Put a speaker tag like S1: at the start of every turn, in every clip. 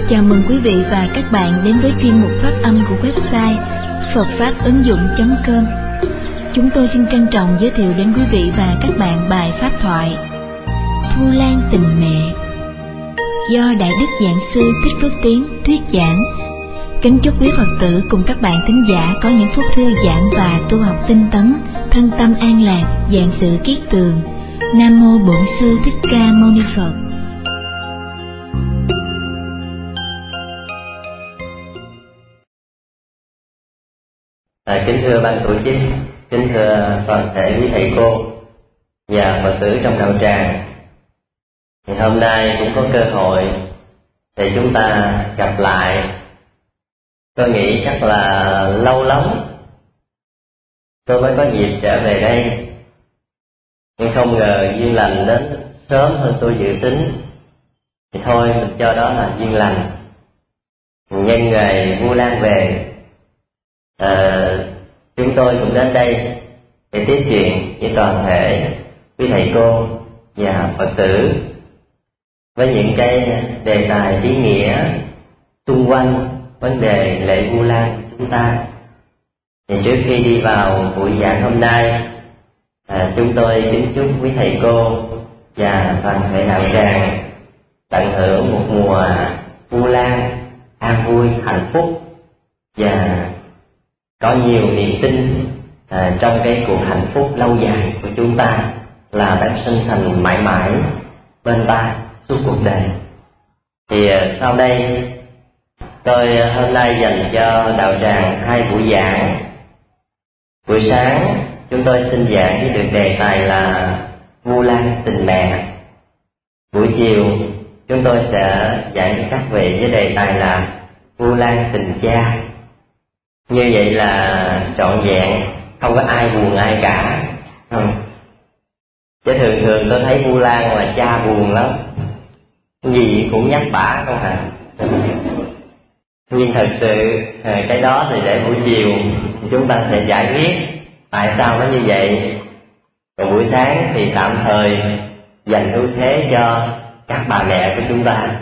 S1: Chào mừng quý vị và các bạn đến với chuyên mục phát âm của website phậtfatunhdụng.com. Chúng tôi xin trân trọng giới thiệu đến quý vị và các bạn bài pháp thoại Vu Lan tình mẹ do Đại Đức Giảng Sư Thích Phước Tiến thuyết giảng. Kính chúc quý Phật tử cùng các bạn thính giả có những phút thư giãn và tu học tinh tấn, thân tâm an lạc, vạn sự kiết tường. Nam mô Bổn Sư Thích Ca Mâu Ni Phật.
S2: Kính thưa ban tổ chức, kính thưa toàn thể quý thầy cô và Phật tử trong đạo tràng, thì hôm nay cũng có cơ hội để chúng ta gặp lại. Tôi nghĩ chắc là lâu lắm tôi mới có dịp trở về đây, nhưng không ngờ duyên lành đến sớm hơn tôi dự tính. Thì thôi mình cho đó là duyên lành. Nhân ngày Vu Lan về, chúng tôi cũng đến đây để tiếp chuyện với toàn thể quý thầy cô và Phật tử với những cái đề tài ý nghĩa xung quanh vấn đề lễ Vu Lan của chúng ta. Thì trước khi đi vào buổi giảng hôm nay, chúng tôi kính chúc quý thầy cô và toàn thể đạo tràng tận hưởng một mùa Vu Lan an vui, hạnh phúc và có nhiều niềm tin trong cái cuộc hạnh phúc lâu dài của chúng ta là đã sinh thành mãi mãi bên ta suốt cuộc đời. Thì sau đây tôi hôm nay dành cho đạo tràng hai buổi giảng. Buổi sáng chúng tôi xin giảng với được đề tài là Vu Lan tình mẹ. Buổi chiều chúng tôi sẽ giảng với các vị với đề tài là Vu Lan tình cha. Như vậy là trọn vẹn, không có ai buồn ai cả. Chứ thường tôi thấy Vu Lan là cha buồn lắm, gì cũng nhắc bả không hả? Nhưng thật sự cái đó thì để buổi chiều chúng ta sẽ giải quyết tại sao nó như vậy. Còn buổi sáng thì tạm thời dành ưu thế cho các bà mẹ của chúng ta.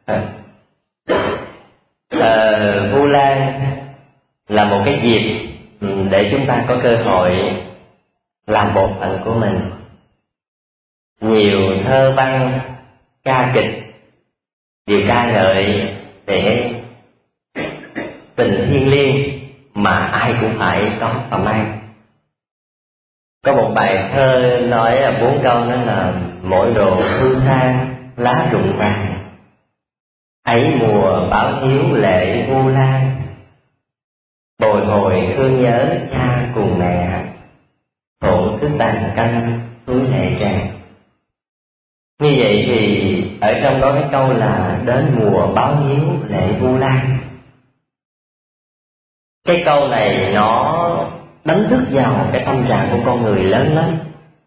S2: Vu Lan là một cái dịp để chúng ta có cơ hội làm bổn phận của mình. Nhiều thơ văn, ca kịch đều ca ngợi về tình thiêng liêng mà ai cũng phải có và mang. Có một bài thơ nói 4 câu, đó là mỗi đồ hương sang lá rụng vàng, ấy mùa báo hiếu lệ Vu Lan, bồi hồi thương nhớ cha cùng mẹ, thổn thức tàn canh suối lệ tràn. Như vậy thì ở trong đó cái câu là đến mùa báo hiếu lệ Vu Lan. Cái câu này nó đánh thức vào cái tâm trạng của con người lớn lắm.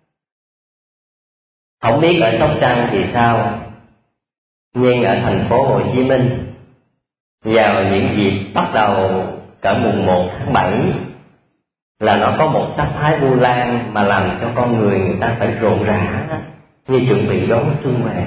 S2: Không biết ở Sóc Trăng thì sao, nhưng ở thành phố Hồ Chí Minh vào những dịp bắt đầu cỡ mùng 1 tháng 7 là nó có một sắc thái Vu Lan mà làm cho con người ta phải rộn rã như chuẩn bị đón xuân về.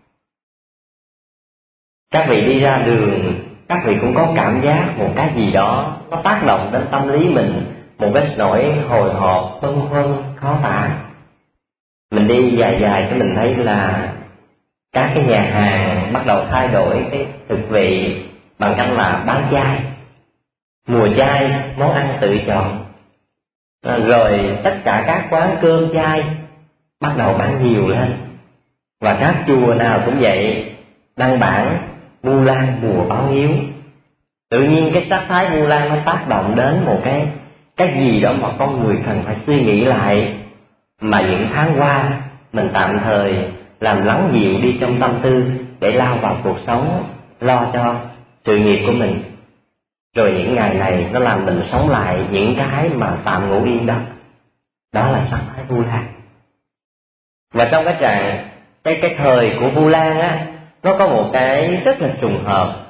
S2: Các vị đi ra đường, các vị cũng có cảm giác một cái gì đó nó tác động đến tâm lý mình, một cái nỗi hồi hộp bâng khuâng khó tả. Mình đi dài cái mình thấy là các cái nhà hàng bắt đầu thay đổi cái thực vị bằng cách là bán chay, mùa chay, món ăn tự chọn. Rồi tất cả các quán cơm chay bắt đầu bán nhiều lên. Và các chùa nào cũng vậy, đăng bản Vu Lan mùa báo hiếu. Tự nhiên cái sắc thái Vu Lan nó tác động đến một cái gì đó mà con người cần phải suy nghĩ lại, mà những tháng qua mình tạm thời làm lắng dịu đi trong tâm tư để lao vào cuộc sống, lo cho sự nghiệp của mình. Rồi những ngày này nó làm mình sống lại những cái mà tạm ngủ yên đó. Đó là sắc thái Vu Lan. Và trong cái thời của Vu Lan á, nó có một cái rất là trùng hợp.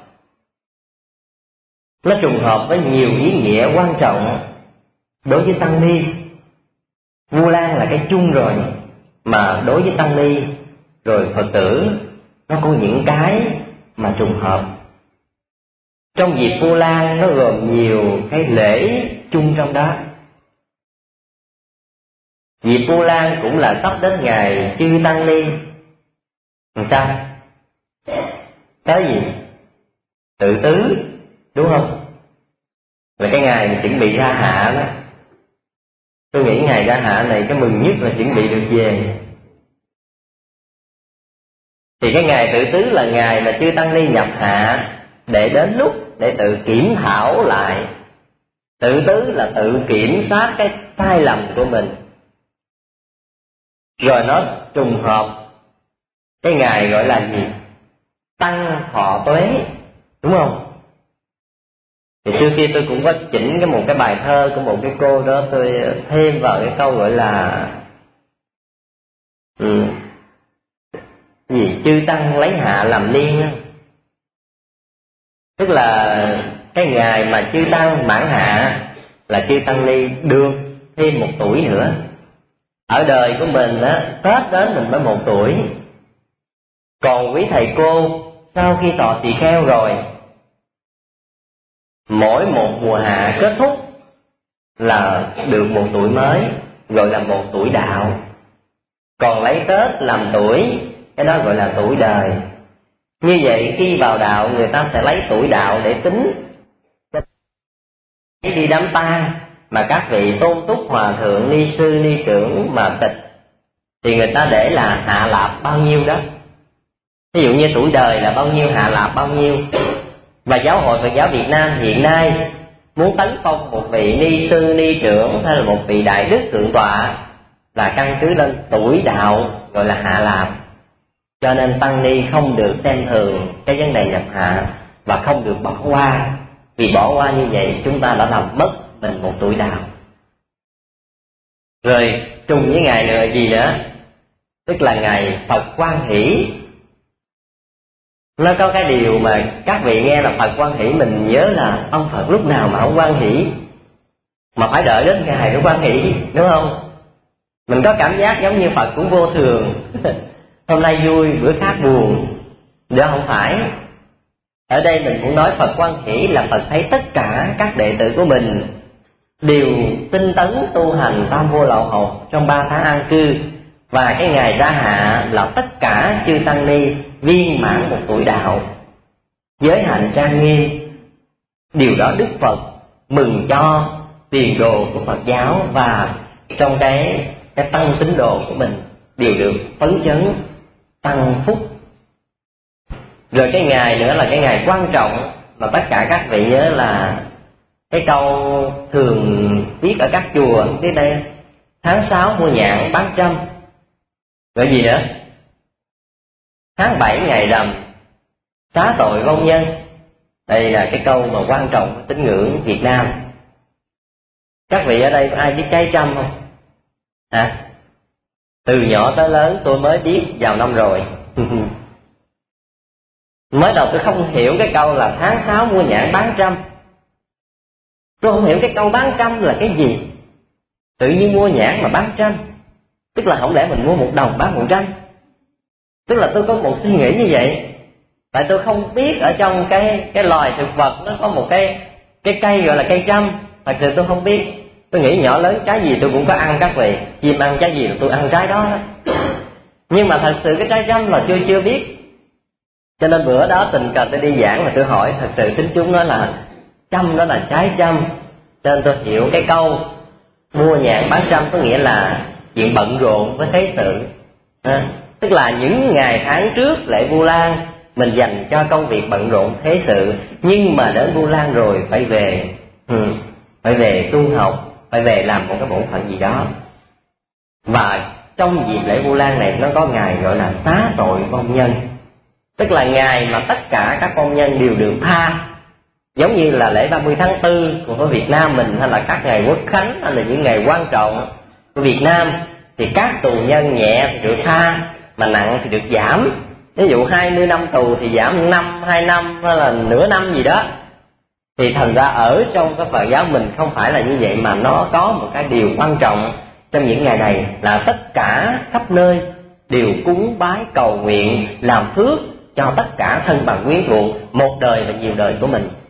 S2: Nó trùng hợp với nhiều ý nghĩa quan trọng đối với tăng ni. Vu Lan là cái chung rồi, mà đối với tăng ni rồi Phật tử nó có những cái mà trùng hợp. Trong dịp Vu Lan nó gồm nhiều cái lễ chung trong đó. Dịp Vu Lan cũng là sắp đến ngày Chư Tăng Ni. Làm sao? Cái gì? Tự tứ, đúng không? Là cái ngày mình chuẩn bị ra hạ đó. Tôi nghĩ ngày ra hạ này cái mừng nhất là chuẩn bị được về. Thì cái ngày tự tứ là ngày mà Chư Tăng Ni nhập hạ, để đến lúc để tự kiểm thảo lại. Tự tứ là tự kiểm soát cái sai lầm của mình. Rồi nó trùng hợp cái ngày gọi là gì? Tăng thọ tuế, đúng không? Thì trước kia tôi cũng có chỉnh một cái bài thơ của một cái cô đó, tôi thêm vào cái câu gọi là gì? Chư Tăng lấy hạ làm niên. Tức là cái ngày mà Chư Tăng mãn hạ là Chư Tăng Ni được thêm 1 tuổi nữa. Ở đời của mình á, Tết đến mình mới 1 tuổi. Còn quý thầy cô sau khi thọ tỳ kheo rồi, mỗi một mùa hạ kết thúc là được 1 tuổi mới, gọi là 1 tuổi đạo. Còn lấy Tết làm tuổi, cái đó gọi là tuổi đời. Như vậy khi vào đạo người ta sẽ lấy tuổi đạo để tính. Đi đám tang mà các vị tôn túc hòa thượng, ni sư, ni trưởng mà tịch, thì người ta để là hạ lạp bao nhiêu đó. Ví dụ như tuổi đời là bao nhiêu, hạ lạp bao nhiêu. Và Giáo hội Phật giáo Việt Nam hiện nay muốn tấn phong một vị ni sư, ni trưởng hay là một vị đại đức thượng tọa là căn cứ lên tuổi đạo, gọi là hạ lạp. Cho nên tăng ni không được xem thường cái vấn đề nhập hạ và không được bỏ qua. Vì bỏ qua như vậy chúng ta đã làm mất mình 1 tuổi đạo. Rồi trùng với ngày nữa gì nữa? Tức là ngày Phật Quan Hỷ. Nó có cái điều mà các vị nghe là Phật Quan Hỷ, mình nhớ là ông Phật lúc nào mà ông Quan Hỷ, mà phải đợi đến ngày để Quan Hỷ, đúng không? Mình có cảm giác giống như Phật cũng vô thường. Hôm nay vui, bữa khác buồn. Đó không phải. Ở đây mình cũng nói Phật Quan Hỷ là Phật thấy tất cả các đệ tử của mình đều tinh tấn tu hành tam vô lậu học trong 3 tháng an cư. Và cái ngày ra hạ là tất cả chư Tăng Ni viên mãn 1 tuổi đạo, giới hạnh trang nghiêm. Điều đó Đức Phật mừng cho tiền đồ của Phật giáo, và trong cái tăng tín đồ của mình đều được phấn chấn, tăng phúc. Rồi cái ngày nữa là cái ngày quan trọng mà tất cả các vị nhớ là cái câu thường viết ở các chùa tiếp đây: tháng 6 mua nhạn bán trăm. Rồi gì nữa? Tháng 7 ngày rằm xá tội vong nhân. Đây là cái câu mà quan trọng của tín ngưỡng Việt Nam. Các vị ở đây có ai biết trái trăm không? Hả? Từ nhỏ tới lớn tôi mới biết vào năm rồi. Mới đầu tôi không hiểu cái câu là tháng 6 mua nhãn bán trăm. Tôi không hiểu cái câu bán trăm là cái gì. Tự nhiên mua nhãn mà bán trăm, tức là không lẽ mình mua 1 đồng bán 100. Tức là tôi có một suy nghĩ như vậy. Tại tôi không biết ở trong cái loài thực vật nó có một cái cây gọi là cây trăm. Thật sự tôi không biết. Tôi nghĩ nhỏ lớn trái gì tôi cũng có ăn các vị. Chim ăn trái gì là tôi ăn trái đó. Nhưng mà thật sự cái trái trăm là chưa biết. Cho nên bữa đó tình cờ tôi đi giảng mà tôi hỏi, thật sự tín chúng nói là trăm đó là trái trăm. Cho nên tôi hiểu cái câu mua nhạn bán trăm có nghĩa là chuyện bận rộn với thế sự. Tức là những ngày tháng trước lễ Vu Lan mình dành cho công việc bận rộn thế sự, nhưng mà đến Vu Lan rồi phải về, phải về tu học, phải về làm một cái bổn phận gì đó. Và trong dịp lễ Vu Lan này nó có ngày gọi là xá tội vong nhân, tức là ngày mà tất cả các vong nhân đều được tha. Giống như là lễ 30 tháng 4 của Việt Nam mình, hay là các ngày Quốc Khánh, hay là những ngày quan trọng của Việt Nam, thì các tù nhân nhẹ thì được tha, mà nặng thì được giảm. Ví dụ 20 năm tù thì giảm 1 năm, 2 năm hay là nửa năm gì đó. Thì thành ra ở trong cái Phật giáo mình không phải là như vậy, mà nó có một cái điều quan trọng trong những ngày này là tất cả khắp nơi đều cúng bái cầu nguyện làm phước cho tất cả thân bằng quyến thuộc một đời và nhiều đời của mình.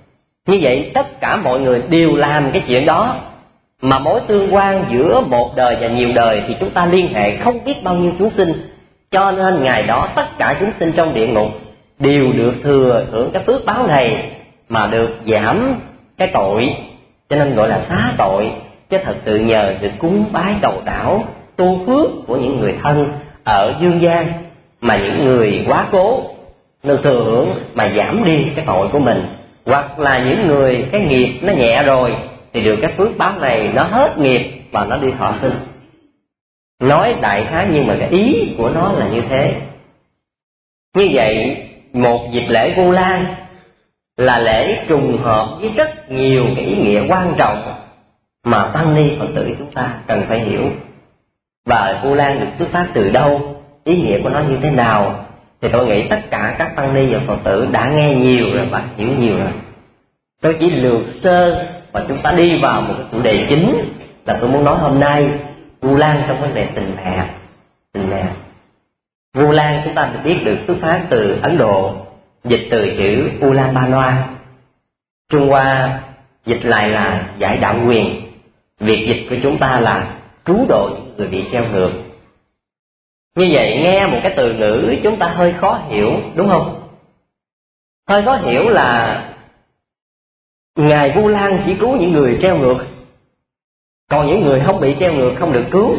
S2: Như vậy tất cả mọi người đều làm cái chuyện đó, mà mối tương quan giữa một đời và nhiều đời thì chúng ta liên hệ không biết bao nhiêu chúng sinh. Cho nên ngày đó tất cả chúng sinh trong địa ngục đều được thừa hưởng cái phước báo này mà được giảm cái tội, cho nên gọi là xá tội. Chứ thật sự nhờ sự cúng bái cầu đảo tu phước của những người thân ở dương gian mà những người quá cố được thừa hưởng mà giảm đi cái tội của mình, hoặc là những người cái nghiệp nó nhẹ rồi thì được cái phước báo này nó hết nghiệp và nó đi thọ sinh. Nói đại khái nhưng mà cái ý của nó là như thế. Như vậy một dịp lễ Vu Lan là lễ trùng hợp với rất nhiều cái ý nghĩa quan trọng mà tăng ni Phật tử chúng ta cần phải hiểu. Và Vu Lan được xuất phát từ đâu, ý nghĩa của nó như thế nào, thì tôi nghĩ tất cả các tăng ni và Phật tử đã nghe nhiều rồi và hiểu nhiều rồi. Tôi chỉ lược sơ và chúng ta đi vào một cái chủ đề chính là tôi muốn nói hôm nay, Vu Lan trong vấn đề tình mẹ. Tình mẹ. Vu Lan chúng ta biết được xuất phát từ Ấn Độ, dịch từ chữ Ulambanoa. Trung Hoa dịch lại là giải đạo quyền. Việc dịch của chúng ta là cứu độ những người bị treo ngược. Như vậy nghe một cái từ ngữ chúng ta hơi khó hiểu, đúng không? Hơi khó hiểu là Ngài Vu Lan chỉ cứu những người treo ngược, còn những người không bị treo ngược không được cứu.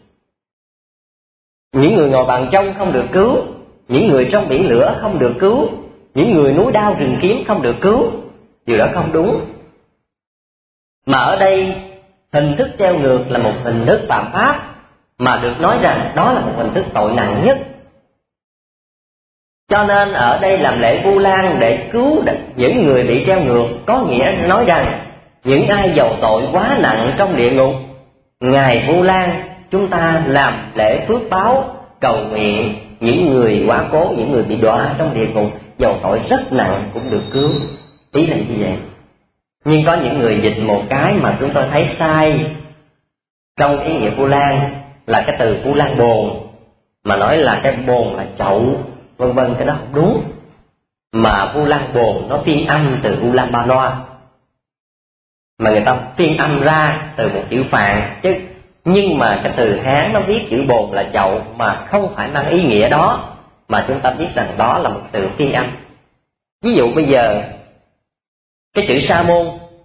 S2: Những người ngồi bàn trong không được cứu, những người trong biển lửa không được cứu, những người núi đao rừng kiếm không được cứu. Điều đó không đúng. Mà ở đây hình thức treo ngược là một hình thức phạm pháp, mà được nói rằng đó là một hình thức tội nặng nhất. Cho nên ở đây làm lễ Vu Lan để cứu những người bị treo ngược, có nghĩa nói rằng những ai dầu tội quá nặng trong địa ngục, Ngài Vu Lan chúng ta làm lễ phước báo cầu nguyện những người quá cố, những người bị đọa trong địa ngục dầu tội rất nặng cũng được cứu. Ý là như vậy. Nhưng có những người dịch một cái mà chúng tôi thấy sai trong ý nghĩa Vu Lan là cái từ Vu Lan bồn, mà nói là cái bồn là chậu vân vân, cái đó không đúng. Mà Vu Lan bồn nó phiên âm từ Ulambanoa, mà người ta phiên âm ra từ một chữ Phạn chứ. Nhưng mà cái từ Hán nó viết chữ bồn là chậu mà không phải mang ý nghĩa đó, mà chúng ta biết rằng đó là một từ phiên âm. Ví dụ bây giờ cái chữ sa môn,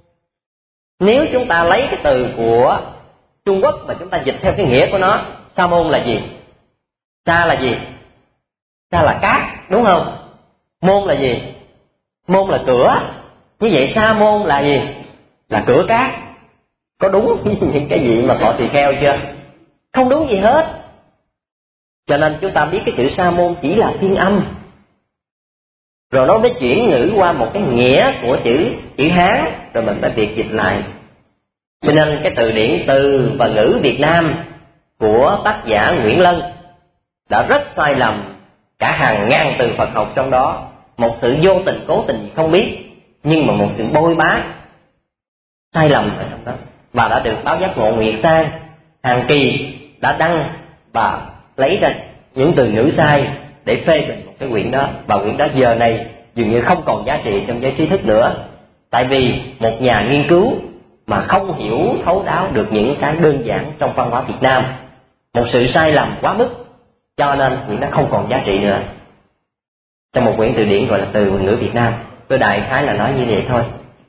S2: nếu chúng ta lấy cái từ của Trung Quốc mà chúng ta dịch theo cái nghĩa của nó, sa môn là gì? Sa là gì? Sa là cát, đúng không? Môn là gì? Môn là cửa. Như vậy sa môn là gì? Là cửa cát. Có đúng những cái gì mà họ tỳ kheo chưa? Không đúng gì hết. Cho nên chúng ta biết cái chữ sa môn chỉ là phiên âm, rồi nó mới chuyển ngữ qua một cái nghĩa của chữ Hán, rồi mình phải biệt dịch lại. Cho nên cái từ điển từ và ngữ Việt Nam của tác giả Nguyễn Lân đã rất sai lầm, cả hàng ngàn từ Phật học trong đó, một sự vô tình cố tình gì không biết, nhưng mà một sự bôi bác sai lầm ở trong đó, và đã được báo Giác Ngộ Nguyệt Sang hàng kỳ đã đăng và lấy ra những từ ngữ sai để phê bình một cái quyển đó. Và quyển đó giờ này dường như không còn giá trị trong giới trí thức nữa, tại vì một nhà nghiên cứu mà không hiểu thấu đáo được những cái đơn giản trong văn hóa Việt Nam, một sự sai lầm quá mức, cho nên quyển đó không còn giá trị nữa trong một quyển từ điển gọi là từ và ngữ Việt Nam. Tôi đại khái là nói như vậy thôi.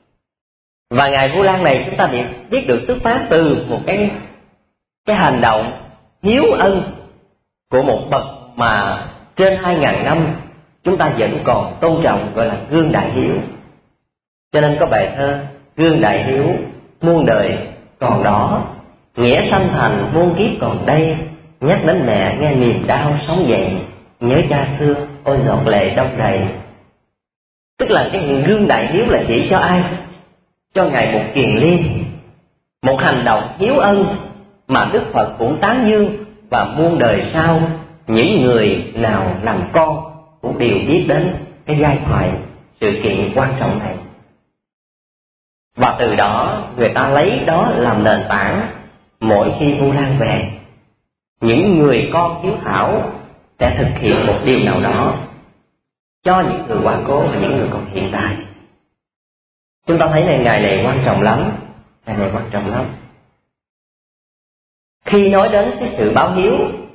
S2: Và Ngài Vu Lan này chúng ta biết được xuất phát từ một cái hành động hiếu ân của một bậc mà trên 2.000 năm chúng ta vẫn còn tôn trọng, gọi là Gương Đại Hiếu. Cho nên có bài thơ Gương Đại Hiếu muôn đời còn đó, nghĩa sanh thành muôn kiếp còn đây, nhắc đến mẹ nghe niềm đau sống dậy, nhớ cha xưa ôi giọt lệ đông đầy. Tức là cái Gương Đại Hiếu là chỉ cho ai? Cho Ngài Mục Kiền Liên, một hành động hiếu ân mà Đức Phật cũng tán dương, và muôn đời sau những người nào làm con cũng đều biết đến cái giai thoại sự kiện quan trọng này. Và từ đó người ta lấy đó làm nền tảng, mỗi khi Vu Lan về, những người con hiếu thảo sẽ thực hiện một điều nào đó cho những người quá cố và những người còn hiện tại. Chúng ta thấy ngày này quan trọng lắm, ngày này quan trọng lắm. Khi nói đến cái sự báo hiếu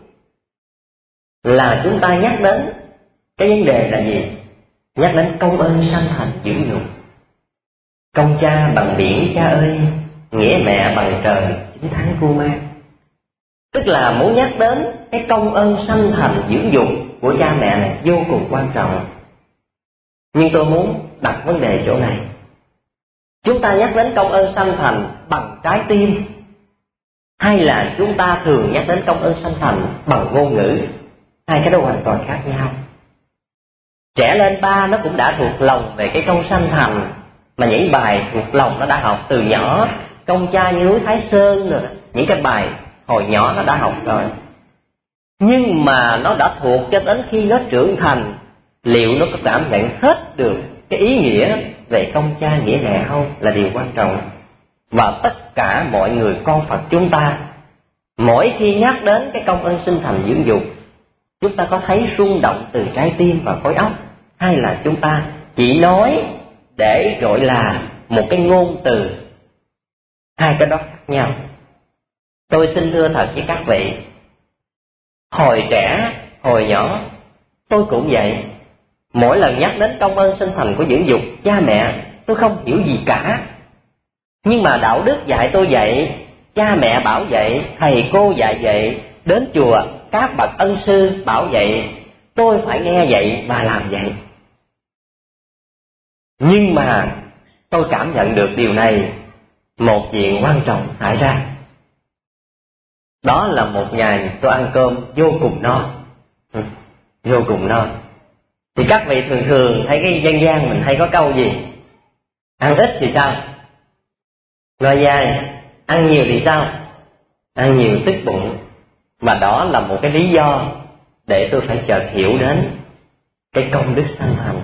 S2: là chúng ta nhắc đến cái vấn đề là gì? Nhắc đến công ơn sanh thành dưỡng dục. Công cha bằng biển cha ơi, nghĩa mẹ bằng trời 9 tháng cu mang. Tức là muốn nhắc đến cái công ơn sanh thành dưỡng dục của cha mẹ này vô cùng quan trọng. Nhưng tôi muốn đặt vấn đề chỗ này. Chúng ta nhắc đến công ơn sanh thành bằng trái tim, hay là chúng ta thường nhắc đến công ơn sanh thành bằng ngôn ngữ? Hai cái đó hoàn toàn khác nhau. Trẻ lên 3 nó cũng đã thuộc lòng về cái công sanh thành, mà những bài thuộc lòng nó đã học từ nhỏ. Công cha như núi Thái Sơn rồi, những cái bài hồi nhỏ nó đã học rồi. Nhưng mà nó đã thuộc cho đến khi nó trưởng thành, liệu nó có cảm nhận hết được cái ý nghĩa về công cha nghĩa mẹ không, là điều quan trọng. Và tất cả mọi người con Phật chúng ta, mỗi khi nhắc đến cái công ơn sinh thành dưỡng dục, chúng ta có thấy rung động từ trái tim và khối óc, hay là chúng ta chỉ nói để gọi là một cái ngôn từ? Hai cái đó khác nhau. Tôi xin thưa thật với các vị, hồi trẻ, hồi nhỏ, tôi cũng vậy. Mỗi lần nhắc đến công ơn sinh thành của dưỡng dục cha mẹ, tôi không hiểu gì cả. Nhưng mà đạo đức dạy tôi vậy, cha mẹ bảo vậy, thầy cô dạy vậy, đến chùa các bậc ân sư bảo vậy, tôi phải nghe vậy và làm vậy. Nhưng mà tôi cảm nhận được điều này, một chuyện quan trọng xảy ra. Đó là một ngày tôi ăn cơm vô cùng no, vô cùng no. Thì các vị thường thường thấy cái dân gian mình hay có câu gì? Ăn ít thì sao? No dai. Ăn nhiều thì sao? Ăn nhiều tức bụng. Mà đó là một cái lý do để tôi phải chợt hiểu đến cái công đức sanh thành.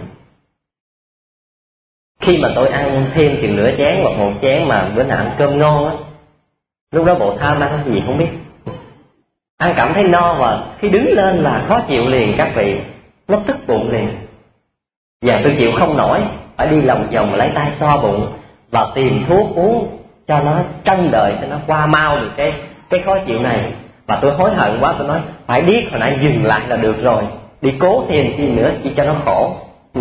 S2: Khi mà tôi ăn thêm chừng nửa chén hoặc một chén mà bữa nào ăn cơm ngon á, lúc đó bộ tham ăn cái gì không biết, ăn cảm thấy no và khi đứng lên là khó chịu liền các vị, nó tức bụng liền. Và tôi chịu không nổi, phải đi lòng vòng lấy tay xoa bụng và tìm thuốc uống cho nó trân đời, cho nó qua mau được cái khó chịu này. Và tôi hối hận quá, tôi nói phải biết hồi nãy dừng lại là được rồi, đi cố thêm chi nữa chỉ cho nó khổ.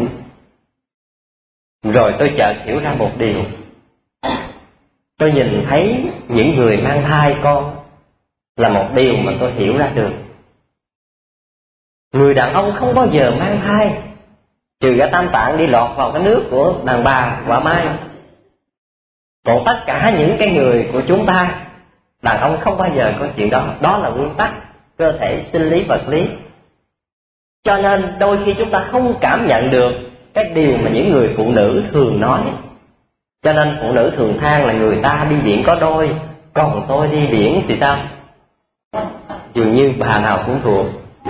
S2: Rồi tôi chợt hiểu ra một điều. Tôi nhìn thấy những người mang thai con là một điều mà tôi hiểu ra được. Người đàn ông không bao giờ mang thai, trừ cả tam tạng đi lọt vào cái nước của đàn bà quả mai. Còn tất cả những cái người của chúng ta, đàn ông không bao giờ có chuyện đó. Đó là nguyên tắc cơ thể sinh lý vật lý. Cho nên đôi khi chúng ta không cảm nhận được cái điều mà những người phụ nữ thường nói. Cho nên phụ nữ thường than là người ta đi biển có đôi, còn tôi đi biển thì sao? Dường như bà nào cũng thuộc.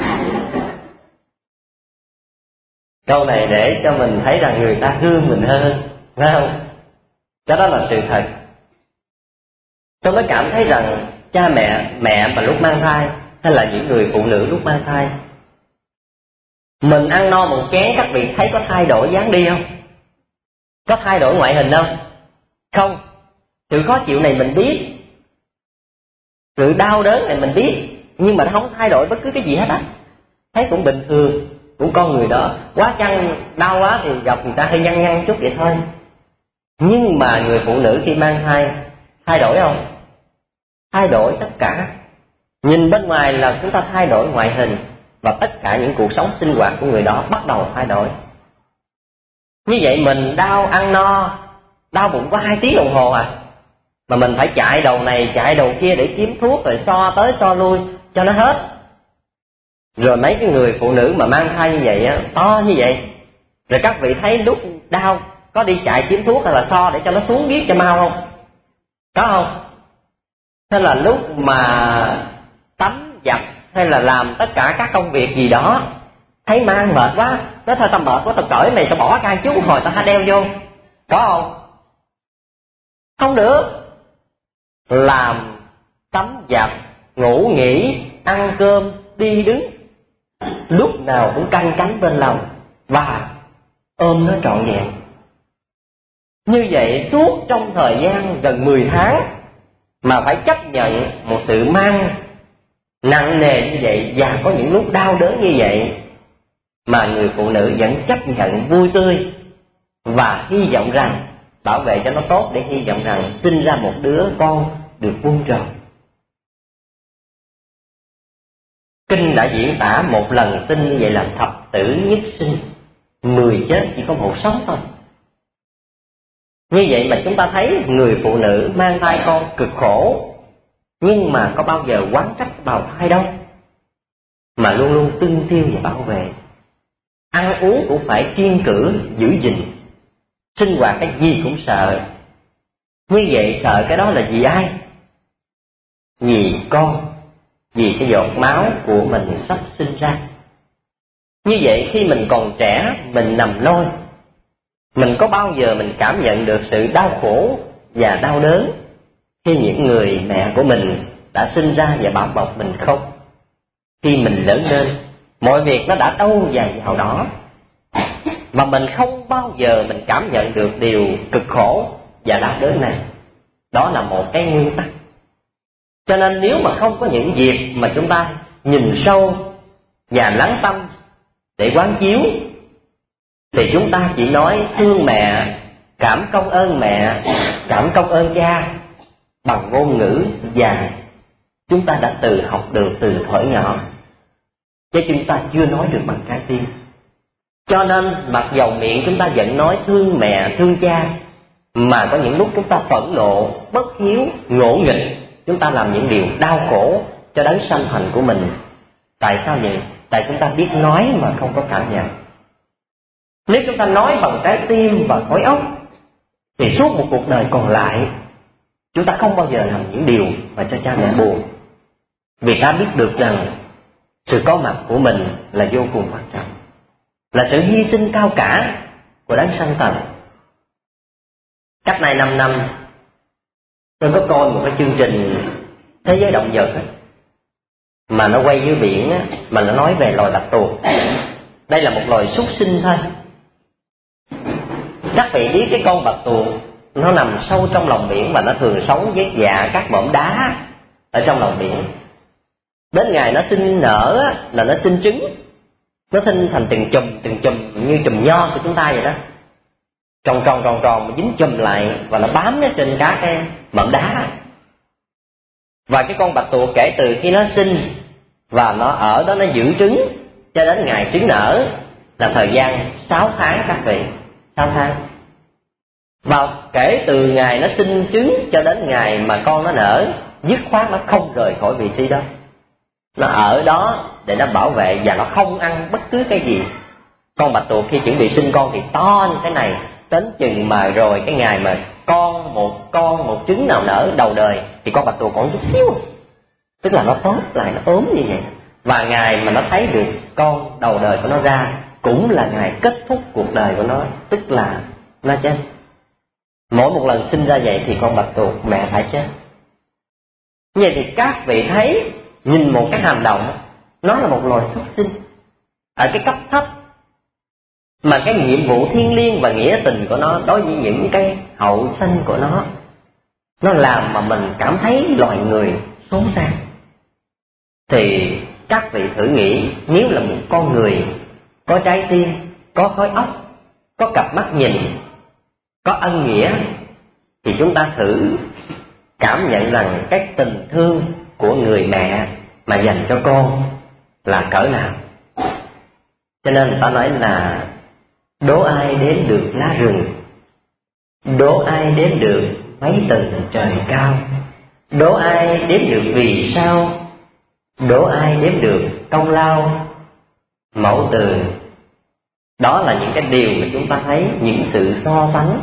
S2: Câu này để cho mình thấy rằng người ta thương mình hơn, phải không? Cái đó là sự thật. Tôi mới cảm thấy rằng cha mẹ mà lúc mang thai, hay là những người phụ nữ lúc mang thai, mình ăn no một chén, các vị thấy có thay đổi dáng đi không? Có thay đổi ngoại hình không? Không. Sự khó chịu này mình biết, sự đau đớn này mình biết, nhưng mà nó không thay đổi bất cứ cái gì hết á. Thấy cũng bình thường, cũng con người đó. Quá chăng đau quá thì gặp người ta hơi nhăn nhăn chút vậy thôi. Nhưng mà người phụ nữ khi mang thai thay đổi không? Thay đổi tất cả. Nhìn bên ngoài là chúng ta thay đổi ngoại hình, và tất cả những cuộc sống sinh hoạt của người đó bắt đầu thay đổi. Như vậy mình đau ăn no, đau bụng có 2 tiếng đồng hồ à, mà mình phải chạy đầu này chạy đầu kia để kiếm thuốc, rồi so tới so lui cho nó hết. Rồi mấy cái người phụ nữ mà mang thai như vậy á, to như vậy, rồi các vị thấy lúc đau có đi chạy kiếm thuốc hay là so để cho nó xuống biết cho mau không? Có không? Thế là lúc mà tắm giặt hay là làm tất cả các công việc gì đó, thấy mang mệt quá, nói thôi tao mệt quá, tao cởi này tao bỏ cái chút hồi tao đeo vô. Có không? Không được. Làm, tắm giặt, ngủ nghỉ, ăn cơm, đi đứng, lúc nào cũng canh cánh bên lòng và ôm nó trọn vẹn. Như vậy suốt trong thời gian gần 10 tháng mà phải chấp nhận một sự mang nặng nề như vậy, và có những lúc đau đớn như vậy, mà người phụ nữ vẫn chấp nhận vui tươi và hy vọng rằng bảo vệ cho nó tốt, để hy vọng rằng sinh ra một đứa con được vuông tròn. Kinh đã diễn tả một lần sinh như vậy là thập tử nhất sinh, 10 chết chỉ có một sống thôi. Như vậy mà chúng ta thấy người phụ nữ mang thai con cực khổ, nhưng mà có bao giờ oán trách bào thai đâu, mà luôn luôn tưng tiêu và bảo vệ. Ăn uống cũng phải kiêng cữ giữ gìn, sinh hoạt cái gì cũng sợ. Như vậy sợ cái đó là vì ai? Vì con, vì cái giọt máu của mình sắp sinh ra. Như vậy khi mình còn trẻ, mình nằm lôi, mình có bao giờ mình cảm nhận được sự đau khổ và đau đớn khi những người mẹ của mình đã sinh ra và bảo bọc mình không? Khi mình lớn lên, mọi việc nó đã đâu vào đó, mà mình không bao giờ mình cảm nhận được điều cực khổ và đau đớn này. Đó là một cái nguyên tắc. Cho nên nếu mà không có những việc mà chúng ta nhìn sâu và lắng tâm để quán chiếu, thì chúng ta chỉ nói thương mẹ, cảm công ơn mẹ, cảm công ơn cha bằng ngôn ngữ, và chúng ta đã tự học được từ thuở nhỏ, chứ chúng ta chưa nói được bằng trái tim. Cho nên mặc dầu miệng chúng ta vẫn nói thương mẹ, thương cha, mà có những lúc chúng ta phẫn nộ, bất hiếu, ngỗ nghịch, chúng ta làm những điều đau khổ cho đấng sanh thành của mình. Tại sao vậy? Tại chúng ta biết nói mà không có cảm nhận. Nếu chúng ta nói bằng trái tim và khối óc, thì suốt một cuộc đời còn lại chúng ta không bao giờ làm những điều mà cho cha mẹ buồn, vì ta biết được rằng sự có mặt của mình là vô cùng quan trọng, là sự hy sinh cao cả của đấng sanh thành. Cách này 5 năm tôi có coi một cái chương trình Thế giới động vật mà nó quay dưới biển, mà nó nói về loài bạch tuộc. Đây là một loài súc sinh thôi. Các vị biết cái con bạch tuộc nó nằm sâu trong lòng biển, và nó thường sống với dạ các mỏm đá ở trong lòng biển. Đến ngày nó sinh nở là nó sinh trứng, nó sinh thành từng chùm như chùm nho của chúng ta vậy đó, tròn mà dính chùm lại, và nó bám trên các cái mỏm đá. Và cái con bạch tuộc kể từ khi nó sinh và nó ở đó, nó giữ trứng cho đến ngày trứng nở là thời gian 6 tháng các vị, 6 tháng. Và kể từ ngày nó sinh trứng cho đến ngày mà con nó nở, dứt khoát nó không rời khỏi vị trí đó. Nó ở đó để nó bảo vệ, và nó không ăn bất cứ cái gì. Con bạch tuộc khi chuẩn bị sinh con thì to như thế này, đến chừng mà rồi cái ngày mà một trứng nào nở đầu đời thì con bạch tuộc còn chút xíu, tức là nó tốt lại, nó ốm như vậy. Và ngày mà nó thấy được con đầu đời của nó ra cũng là ngày kết thúc cuộc đời của nó, tức là nó chết. Mỗi một lần sinh ra vậy thì con bạch tuộc mẹ phải chết. Như vậy thì các vị thấy, nhìn một cái hành động, nó là một loài súc sinh ở cái cấp thấp, mà cái nhiệm vụ thiêng liêng và nghĩa tình của nó đối với những cái hậu sinh của nó làm mà mình cảm thấy loài người xốn xa. Thì các vị thử nghĩ, nếu là một con người có trái tim, có khối óc, có cặp mắt nhìn, có ân nghĩa, thì chúng ta thử cảm nhận rằng cái tình thương của người mẹ mà dành cho con là cỡ nào. Cho nên người ta nói là đố ai đếm được lá rừng, đố ai đếm được mấy tầng trời cao, đố ai đếm được vì sao, đố ai đếm được công lao mẫu từ. Đó là những cái điều mà chúng ta thấy, những sự so sánh.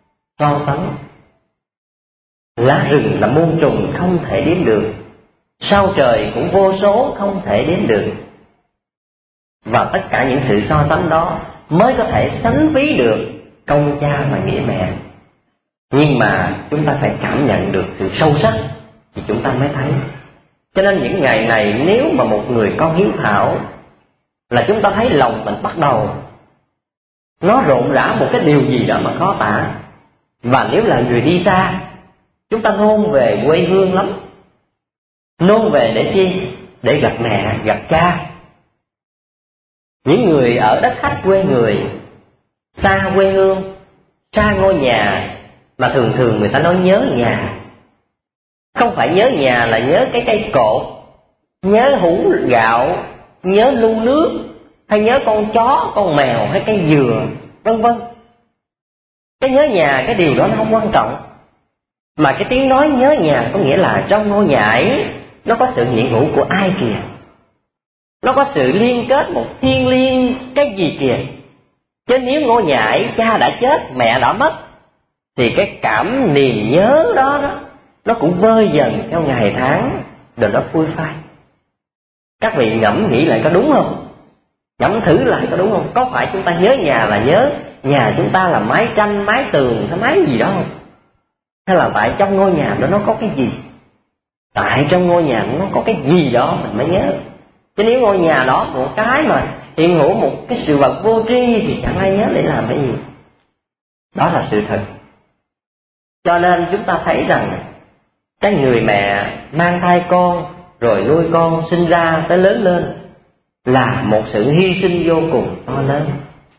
S2: Lá rừng là muôn trùng không thể đếm được, sao trời cũng vô số không thể đếm được. Và tất cả những sự so sánh đó mới có thể sánh ví được công cha và nghĩa mẹ. Nhưng mà chúng ta phải cảm nhận được sự sâu sắc thì chúng ta mới thấy. Cho nên những ngày này, nếu mà một người con hiếu thảo là chúng ta thấy lòng mình bắt đầu nó rộn rã một cái điều gì đó mà khó tả. Và nếu là người đi xa, chúng ta nôn về quê hương lắm. Nôn về để chi? Để gặp mẹ, gặp cha. Những người ở đất khách quê người, xa quê hương, xa ngôi nhà, mà thường thường người ta nói nhớ nhà. Không phải nhớ nhà là nhớ cái cây cột, nhớ hũ gạo, nhớ lu nước, hay nhớ con chó, con mèo, hay cây dừa, vân vân. Cái nhớ nhà, cái điều đó nó không quan trọng. Mà cái tiếng nói nhớ nhà có nghĩa là trong ngôi nhà ấy nó có sự hiện hữu của ai kìa, nó có sự liên kết một thiêng liêng cái gì kìa. Chứ nếu ngôi nhà ấy cha đã chết, mẹ đã mất, thì cái cảm niềm nhớ đó nó cũng vơi dần theo ngày tháng, rồi nó phôi phai. Các vị ngẫm nghĩ lại có đúng không? Ngẫm thử lại có đúng không? Có phải chúng ta nhớ nhà là nhớ nhà chúng ta là mái tranh, mái tường, hay mái gì đó không? Hay là tại trong ngôi nhà đó nó có cái gì? Tại trong ngôi nhà nó có cái gì đó mình mới nhớ. Chứ nếu ngôi nhà đó một cái mà hiện hữu một cái sự vật vô tri thì chẳng ai nhớ để làm cái gì. Đó là sự thật. Cho nên chúng ta thấy rằng cái người mẹ mang thai con, rồi nuôi con sinh ra tới lớn lên, là một sự hy sinh vô cùng to lớn.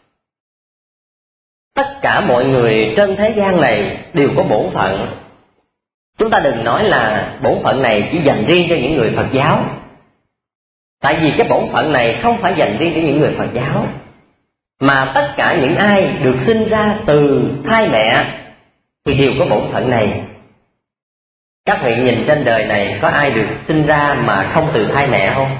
S2: Tất cả mọi người trên thế gian này đều có bổn phận. Chúng ta đừng nói là bổn phận này chỉ dành riêng cho những người Phật giáo. Tại vì cái bổn phận này không phải dành riêng cho những người Phật giáo, mà tất cả những ai được sinh ra từ thai mẹ thì đều có bổn phận này. Các vị nhìn trên đời này có ai được sinh ra mà không từ thai mẹ không?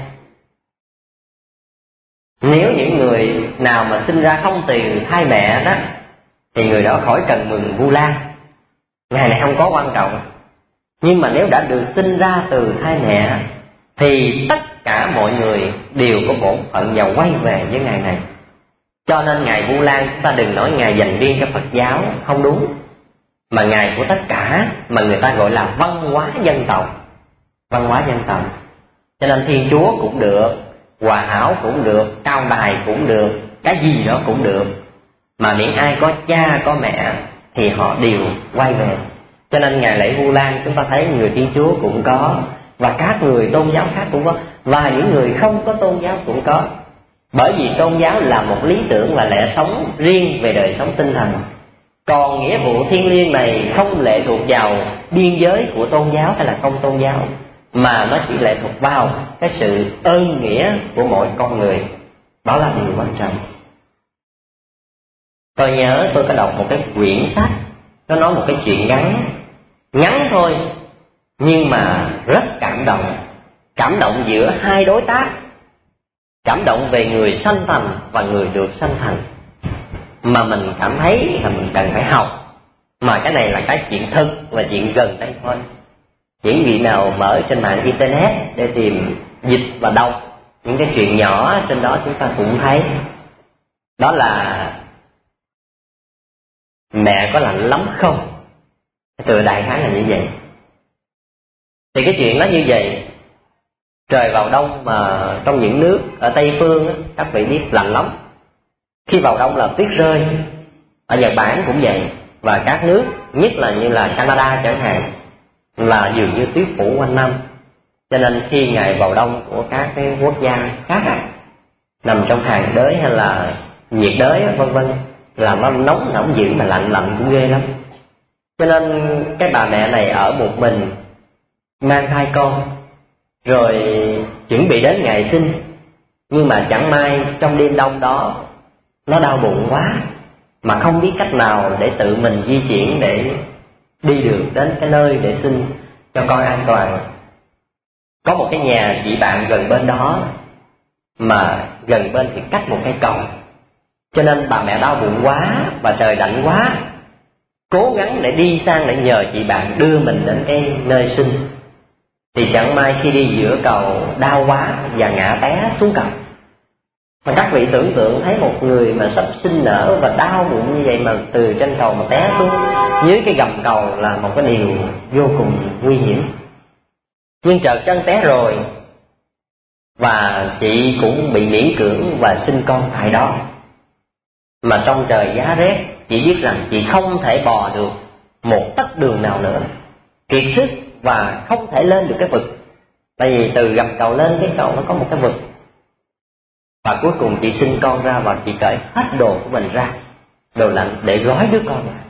S2: Nếu những người nào mà sinh ra không từ thai mẹ đó, thì người đó khỏi cần mừng Vu Lan. Ngày này không có quan trọng. Nhưng mà nếu đã được sinh ra từ thai mẹ thì tất cả mọi người đều có bổn phận và quay về với ngày này. Cho nên ngày Vu Lan chúng ta đừng nói ngày dành riêng cho Phật giáo, không đúng, mà ngày của tất cả, mà người ta gọi là văn hóa dân tộc. Văn hóa dân tộc. Cho nên Thiên Chúa cũng được, Hòa Hảo cũng được, Cao Đài cũng được, cái gì đó cũng được, mà miễn ai có cha có mẹ thì họ đều quay về. Cho nên ngày lễ Vu Lan chúng ta thấy người Thiên Chúa cũng có, và các người tôn giáo khác cũng có, và những người không có tôn giáo cũng có. Bởi vì tôn giáo là một lý tưởng và lẽ sống riêng về đời sống tinh thần. Còn nghĩa vụ thiêng liêng này không lệ thuộc vào biên giới của tôn giáo hay là không tôn giáo, mà nó chỉ lệ thuộc vào cái sự ơn nghĩa của mỗi con người. Đó là điều quan trọng. Tôi nhớ tôi có đọc một cái quyển sách, nó nói một cái chuyện ngắn thôi, nhưng mà rất cảm động. Cảm động giữa hai đối tác, cảm động về người sanh thành và người được sanh thành, mà mình cảm thấy là mình cần phải học. Mà cái này là cái chuyện thực và chuyện gần đây thôi. Những vị nào mở trên mạng internet để tìm dịch và đọc những cái chuyện nhỏ trên đó, chúng ta cũng thấy. Đó là Mẹ có lạnh lắm không? Tựa đại khái là như vậy. Thì cái chuyện nó như vậy. Trời vào đông mà trong những nước ở Tây Phương á, các vị biết lạnh lắm. Khi vào đông là tuyết rơi. Ở Nhật Bản cũng vậy. Và các nước, nhất là như là Canada chẳng hạn, là dường như tuyết phủ quanh năm. Cho nên khi ngày vào đông của các cái quốc gia khác nằm trong hàng đới hay là nhiệt đới vân vân, là nó nóng dữ mà lạnh cũng ghê lắm. Cho nên cái bà mẹ này ở một mình, mang thai con, rồi chuẩn bị đến ngày sinh. Nhưng mà chẳng may trong đêm đông đó nó đau bụng quá, mà không biết cách nào để tự mình di chuyển để đi được đến cái nơi để sinh cho con an toàn. Có một cái nhà chị bạn gần bên đó, mà gần bên thì cách một cái cầu. Cho nên bà mẹ đau bụng quá và trời lạnh quá, cố gắng để đi sang để nhờ chị bạn đưa mình đến cái nơi sinh. Thì chẳng may khi đi giữa cầu đau quá và ngã té xuống cầu. Mà các vị tưởng tượng thấy một người mà sắp sinh nở và đau bụng như vậy mà từ trên cầu mà té xuống dưới cái gầm cầu là một cái điều vô cùng nguy hiểm. Nhưng chợt chân té rồi, và chị cũng bị miễn cưỡng và sinh con tại đó. Mà trong trời giá rét, chị biết rằng chị không thể bò được một tấc đường nào nữa, kiệt sức và không thể lên được cái vực. Tại vì từ gầm cầu lên cái cầu nó có một cái vực. Và cuối cùng chị sinh con ra và chị cởi hết đồ của mình ra, đồ lạnh, để gói đứa con lại.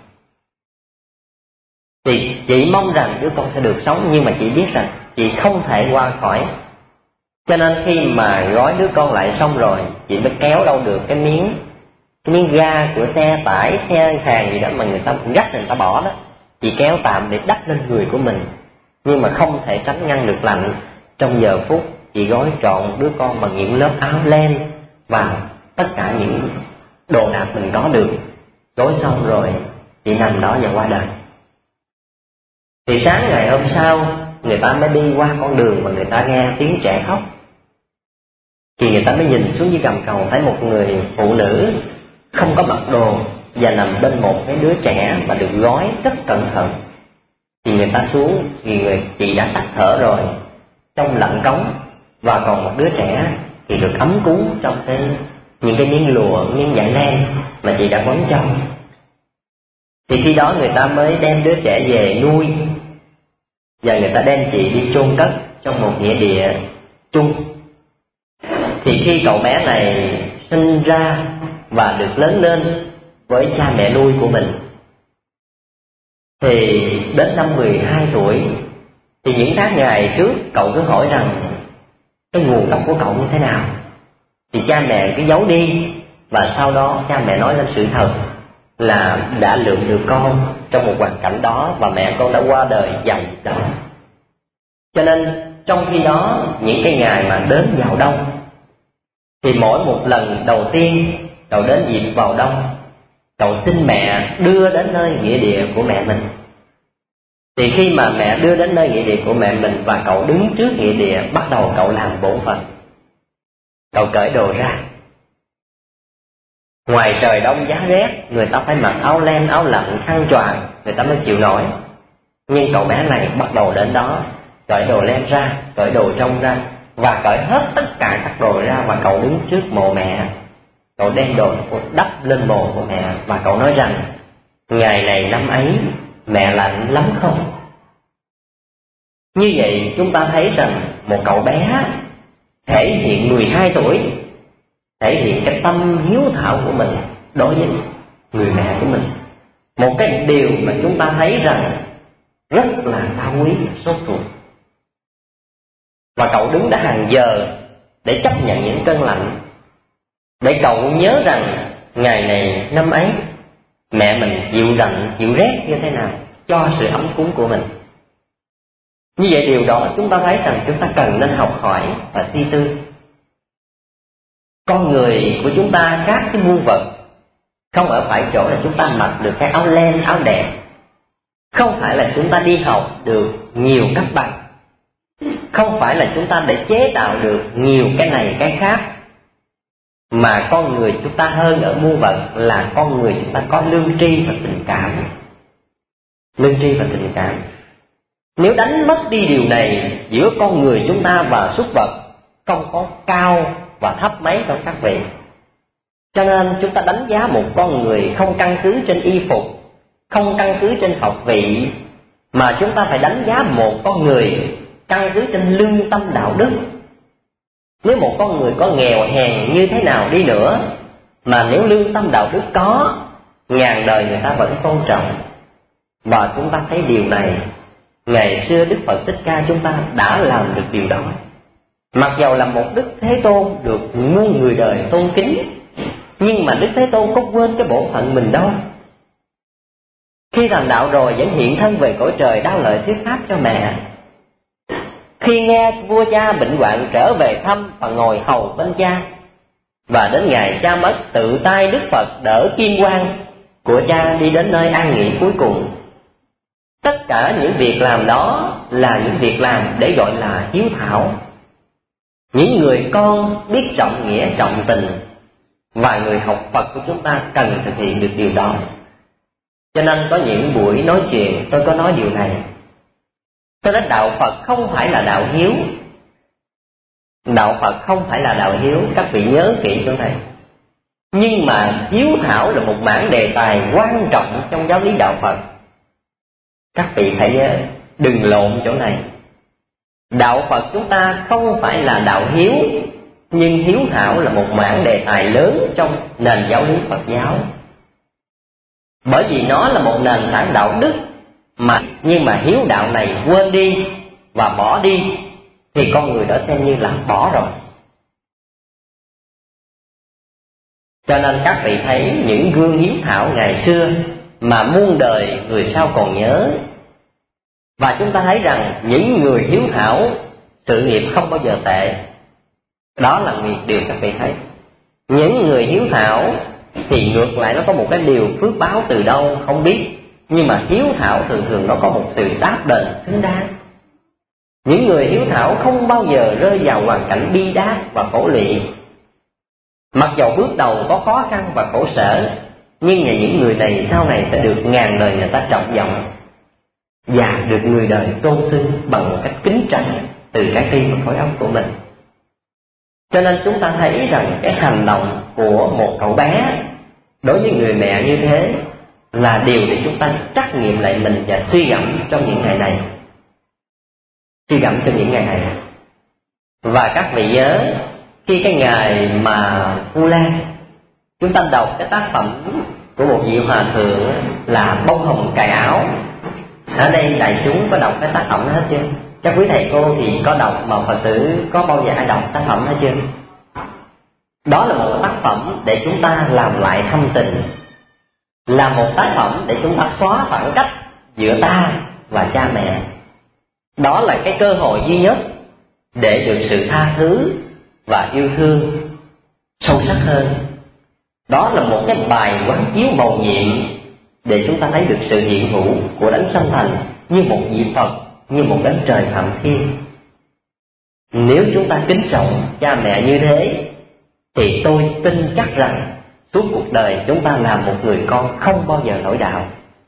S2: Thì chị mong rằng đứa con sẽ được sống, nhưng mà chị biết rằng chị không thể qua khỏi. Cho nên khi mà gói đứa con lại xong rồi, chị mới kéo đâu được cái miếng ga của xe tải, xe hàng gì đó mà người ta rắc người ta bỏ đó, chị kéo tạm để đắp lên người của mình. Nhưng mà không thể tránh ngăn được lạnh. Trong giờ phút chị gói trọn đứa con bằng những lớp áo len và tất cả những đồ đạc mình có được. Gói xong rồi chị nằm đó và qua đời. Thì sáng ngày hôm sau, người ta mới đi qua con đường mà người ta nghe tiếng trẻ khóc. Thì người ta mới nhìn xuống dưới gầm cầu, thấy một người phụ nữ không có mặc đồ và nằm bên một cái đứa trẻ mà được gói rất cẩn thận. Thì người ta xuống, thì chị đã tắt thở rồi, trong lạnh cống, và còn một đứa trẻ thì được ấm cúng trong những cái miếng lụa, miếng vải len mà chị đã quấn cho. Thì khi đó người ta mới đem đứa trẻ về nuôi, và người ta đem chị đi chôn cất trong một nghĩa địa chung. Thì khi cậu bé này sinh ra và được lớn lên với cha mẹ nuôi của mình, thì đến năm 12 tuổi, thì những tháng ngày trước cậu cứ hỏi rằng cái nguồn gốc của cậu như thế nào. Thì cha mẹ cứ giấu đi, và sau đó cha mẹ nói lên sự thật là đã lượm được con trong một hoàn cảnh đó, và mẹ con đã qua đời vào đó. Cho nên trong khi đó, những cái ngày mà đến vào đông, thì mỗi một lần đầu tiên cậu đến dịp vào đông, cậu xin mẹ đưa đến nơi nghĩa địa của mẹ mình. Thì khi mà mẹ đưa đến nơi nghĩa địa của mẹ mình và cậu đứng trước nghĩa địa, bắt đầu cậu làm bổn phận. Cậu cởi đồ ra. Ngoài trời đông giá rét, người ta phải mặc áo len, áo lạnh, khăn choàng, người ta mới chịu nổi. Nhưng cậu bé này bắt đầu đến đó, cởi đồ len ra, cởi đồ trong ra, và cởi hết tất cả các đồ ra, và cậu đứng trước mộ mẹ. Cậu đem đồ đắp lên mộ của mẹ, và cậu nói rằng ngày này năm ấy mẹ lạnh lắm không? Như vậy chúng ta thấy rằng một cậu bé thể hiện 12 tuổi, thể hiện cái tâm hiếu thảo của mình đối với người mẹ của mình. Một cái điều mà chúng ta thấy rằng rất là cao quý, sốt ruột. Và cậu đứng đã hàng giờ để chấp nhận những cơn lạnh, để cậu nhớ rằng ngày này năm ấy mẹ mình chịu lạnh, chịu rét như thế nào cho sự ấm cúng của mình. Như vậy điều đó chúng ta thấy rằng chúng ta cần nên học hỏi và suy tư. Con người của chúng ta khác cái muôn vật, không ở phải chỗ là chúng ta mặc được cái áo len, áo đẹp, không phải là chúng ta đi học được nhiều cấp bằng, không phải là chúng ta để chế tạo được nhiều cái này cái khác, mà con người chúng ta hơn ở muôn vật là con người chúng ta có lương tri và tình cảm. Lương tri và tình cảm. Nếu đánh mất đi điều này giữa con người chúng ta và súc vật, không có cao và thấp mấy trong các vị. Cho nên chúng ta đánh giá một con người không căn cứ trên y phục, không căn cứ trên học vị, mà chúng ta phải đánh giá một con người căn cứ trên lương tâm đạo đức. Nếu một con người có nghèo hèn như thế nào đi nữa, mà nếu lương tâm đạo đức có, ngàn đời người ta vẫn tôn trọng. Và chúng ta thấy điều này, ngày xưa Đức Phật Thích Ca chúng ta đã làm được điều đó. Mặc dầu là một Đức Thế Tôn được muôn người đời tôn kính, nhưng mà Đức Thế Tôn có quên cái bổn phận mình đâu. Khi thành đạo rồi vẫn hiện thân về cõi trời đau lợi thuyết pháp cho mẹ. Khi nghe vua cha bệnh hoạn trở về thăm và ngồi hầu bên cha, và đến ngày cha mất, tự tay Đức Phật đỡ kim quan của cha đi đến nơi an nghỉ cuối cùng. Tất cả những việc làm đó là những việc làm để gọi là hiếu thảo. Những người con biết trọng nghĩa trọng tình, và người học Phật của chúng ta cần thực hiện được điều đó. Cho nên có những buổi nói chuyện tôi có nói điều này. Tôi nói đạo Phật không phải là đạo hiếu. Đạo Phật không phải là đạo hiếu, các vị nhớ kỹ chỗ này. Nhưng mà hiếu thảo là một mảng đề tài quan trọng trong giáo lý đạo Phật. Các vị hãy nhớ, đừng lộn chỗ này. Đạo Phật chúng ta không phải là đạo hiếu, nhưng hiếu thảo là một mảng đề tài lớn trong nền giáo lý Phật giáo. Bởi vì nó là một nền tảng đạo đức nhưng mà hiếu đạo này quên đi và bỏ đi thì con người đó xem như là bỏ rồi. Cho nên các vị thấy những gương hiếu thảo ngày xưa mà muôn đời người sau còn nhớ. Và chúng ta thấy rằng những người hiếu thảo sự nghiệp không bao giờ tệ. Đó là điều các vị thấy. Những người hiếu thảo thì ngược lại nó có một cái điều phước báo từ đâu không biết, nhưng mà hiếu thảo thường thường nó có một sự đáp đền xứng đáng. Những người hiếu thảo không bao giờ rơi vào hoàn cảnh bi đát và khổ lụy. Mặc dầu bước đầu có khó khăn và khổ sở, nhưng những người này sau này sẽ được ngàn đời người ta trọng vọng và được người đời tôn xưng bằng một cách kính trọng từ trái tim và khối óc của mình. Cho nên chúng ta thấy rằng cái hành động của một cậu bé đối với người mẹ như thế là điều để chúng ta trắc nghiệm lại mình và suy gẫm trong những ngày này. Và các vị nhớ, khi cái ngày mà Vu Lan chúng ta đọc cái tác phẩm của một vị hòa thượng là Bông Hồng Cài Áo. Ở đây đại chúng có đọc cái tác phẩm đó hết chưa? Các quý thầy cô thì có đọc, mà Phật tử có bao giờ ai đọc tác phẩm hết chưa? Đó là một tác phẩm để chúng ta làm lại thâm tình, là một tác phẩm để chúng ta xóa khoảng cách giữa ta và cha mẹ. Đó là cái cơ hội duy nhất để được sự tha thứ và yêu thương sâu sắc hơn. Đó là một cái bài quán chiếu mầu nhiệm để chúng ta thấy được sự hiện hữu của Đấng Sanh Thành như một vị Phật, như một đấng trời phạm thiên. Nếu chúng ta kính trọng cha mẹ như thế thì tôi tin chắc rằng suốt cuộc đời chúng ta làm một người con không bao giờ lỗi đạo.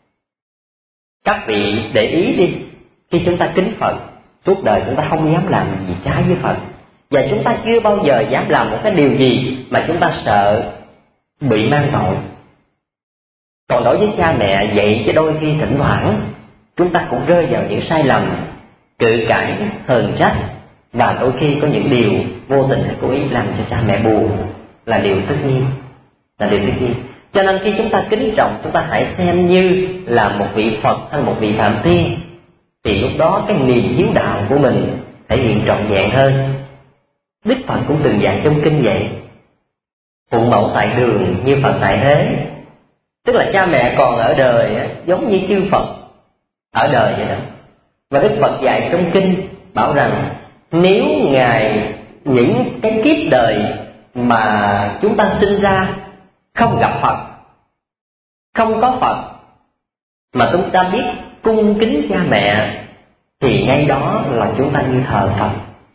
S2: Các vị để ý đi, khi chúng ta kính Phật, suốt đời chúng ta không dám làm gì trái với Phật, và chúng ta chưa bao giờ dám làm một cái điều gì mà chúng ta sợ bị mang tội. Còn đối với cha mẹ vậy chứ đôi khi thỉnh thoảng chúng ta cũng rơi vào những sai lầm, cự cãi, hờn trách, và đôi khi có những điều vô tình hay cố ý làm cho cha mẹ buồn, là điều tất nhiên. Cho nên khi chúng ta kính trọng, chúng ta hãy xem như là một vị Phật hay một vị Phạm Thiên, thì lúc đó cái niềm hiếu đạo của mình thể hiện trọn vẹn hơn. Đức Phật cũng từng dạy trong kinh vậy: phụ mẫu tại đường như Phật tại thế. Tức là cha mẹ còn ở đời giống như chư Phật ở đời vậy đó. Và Đức Phật dạy trong kinh bảo rằng nếu Ngài những cái kiếp đời mà chúng ta sinh ra không gặp Phật, không có Phật, mà chúng ta biết cung kính cha mẹ, thì ngay đó là chúng ta như thờ Phật.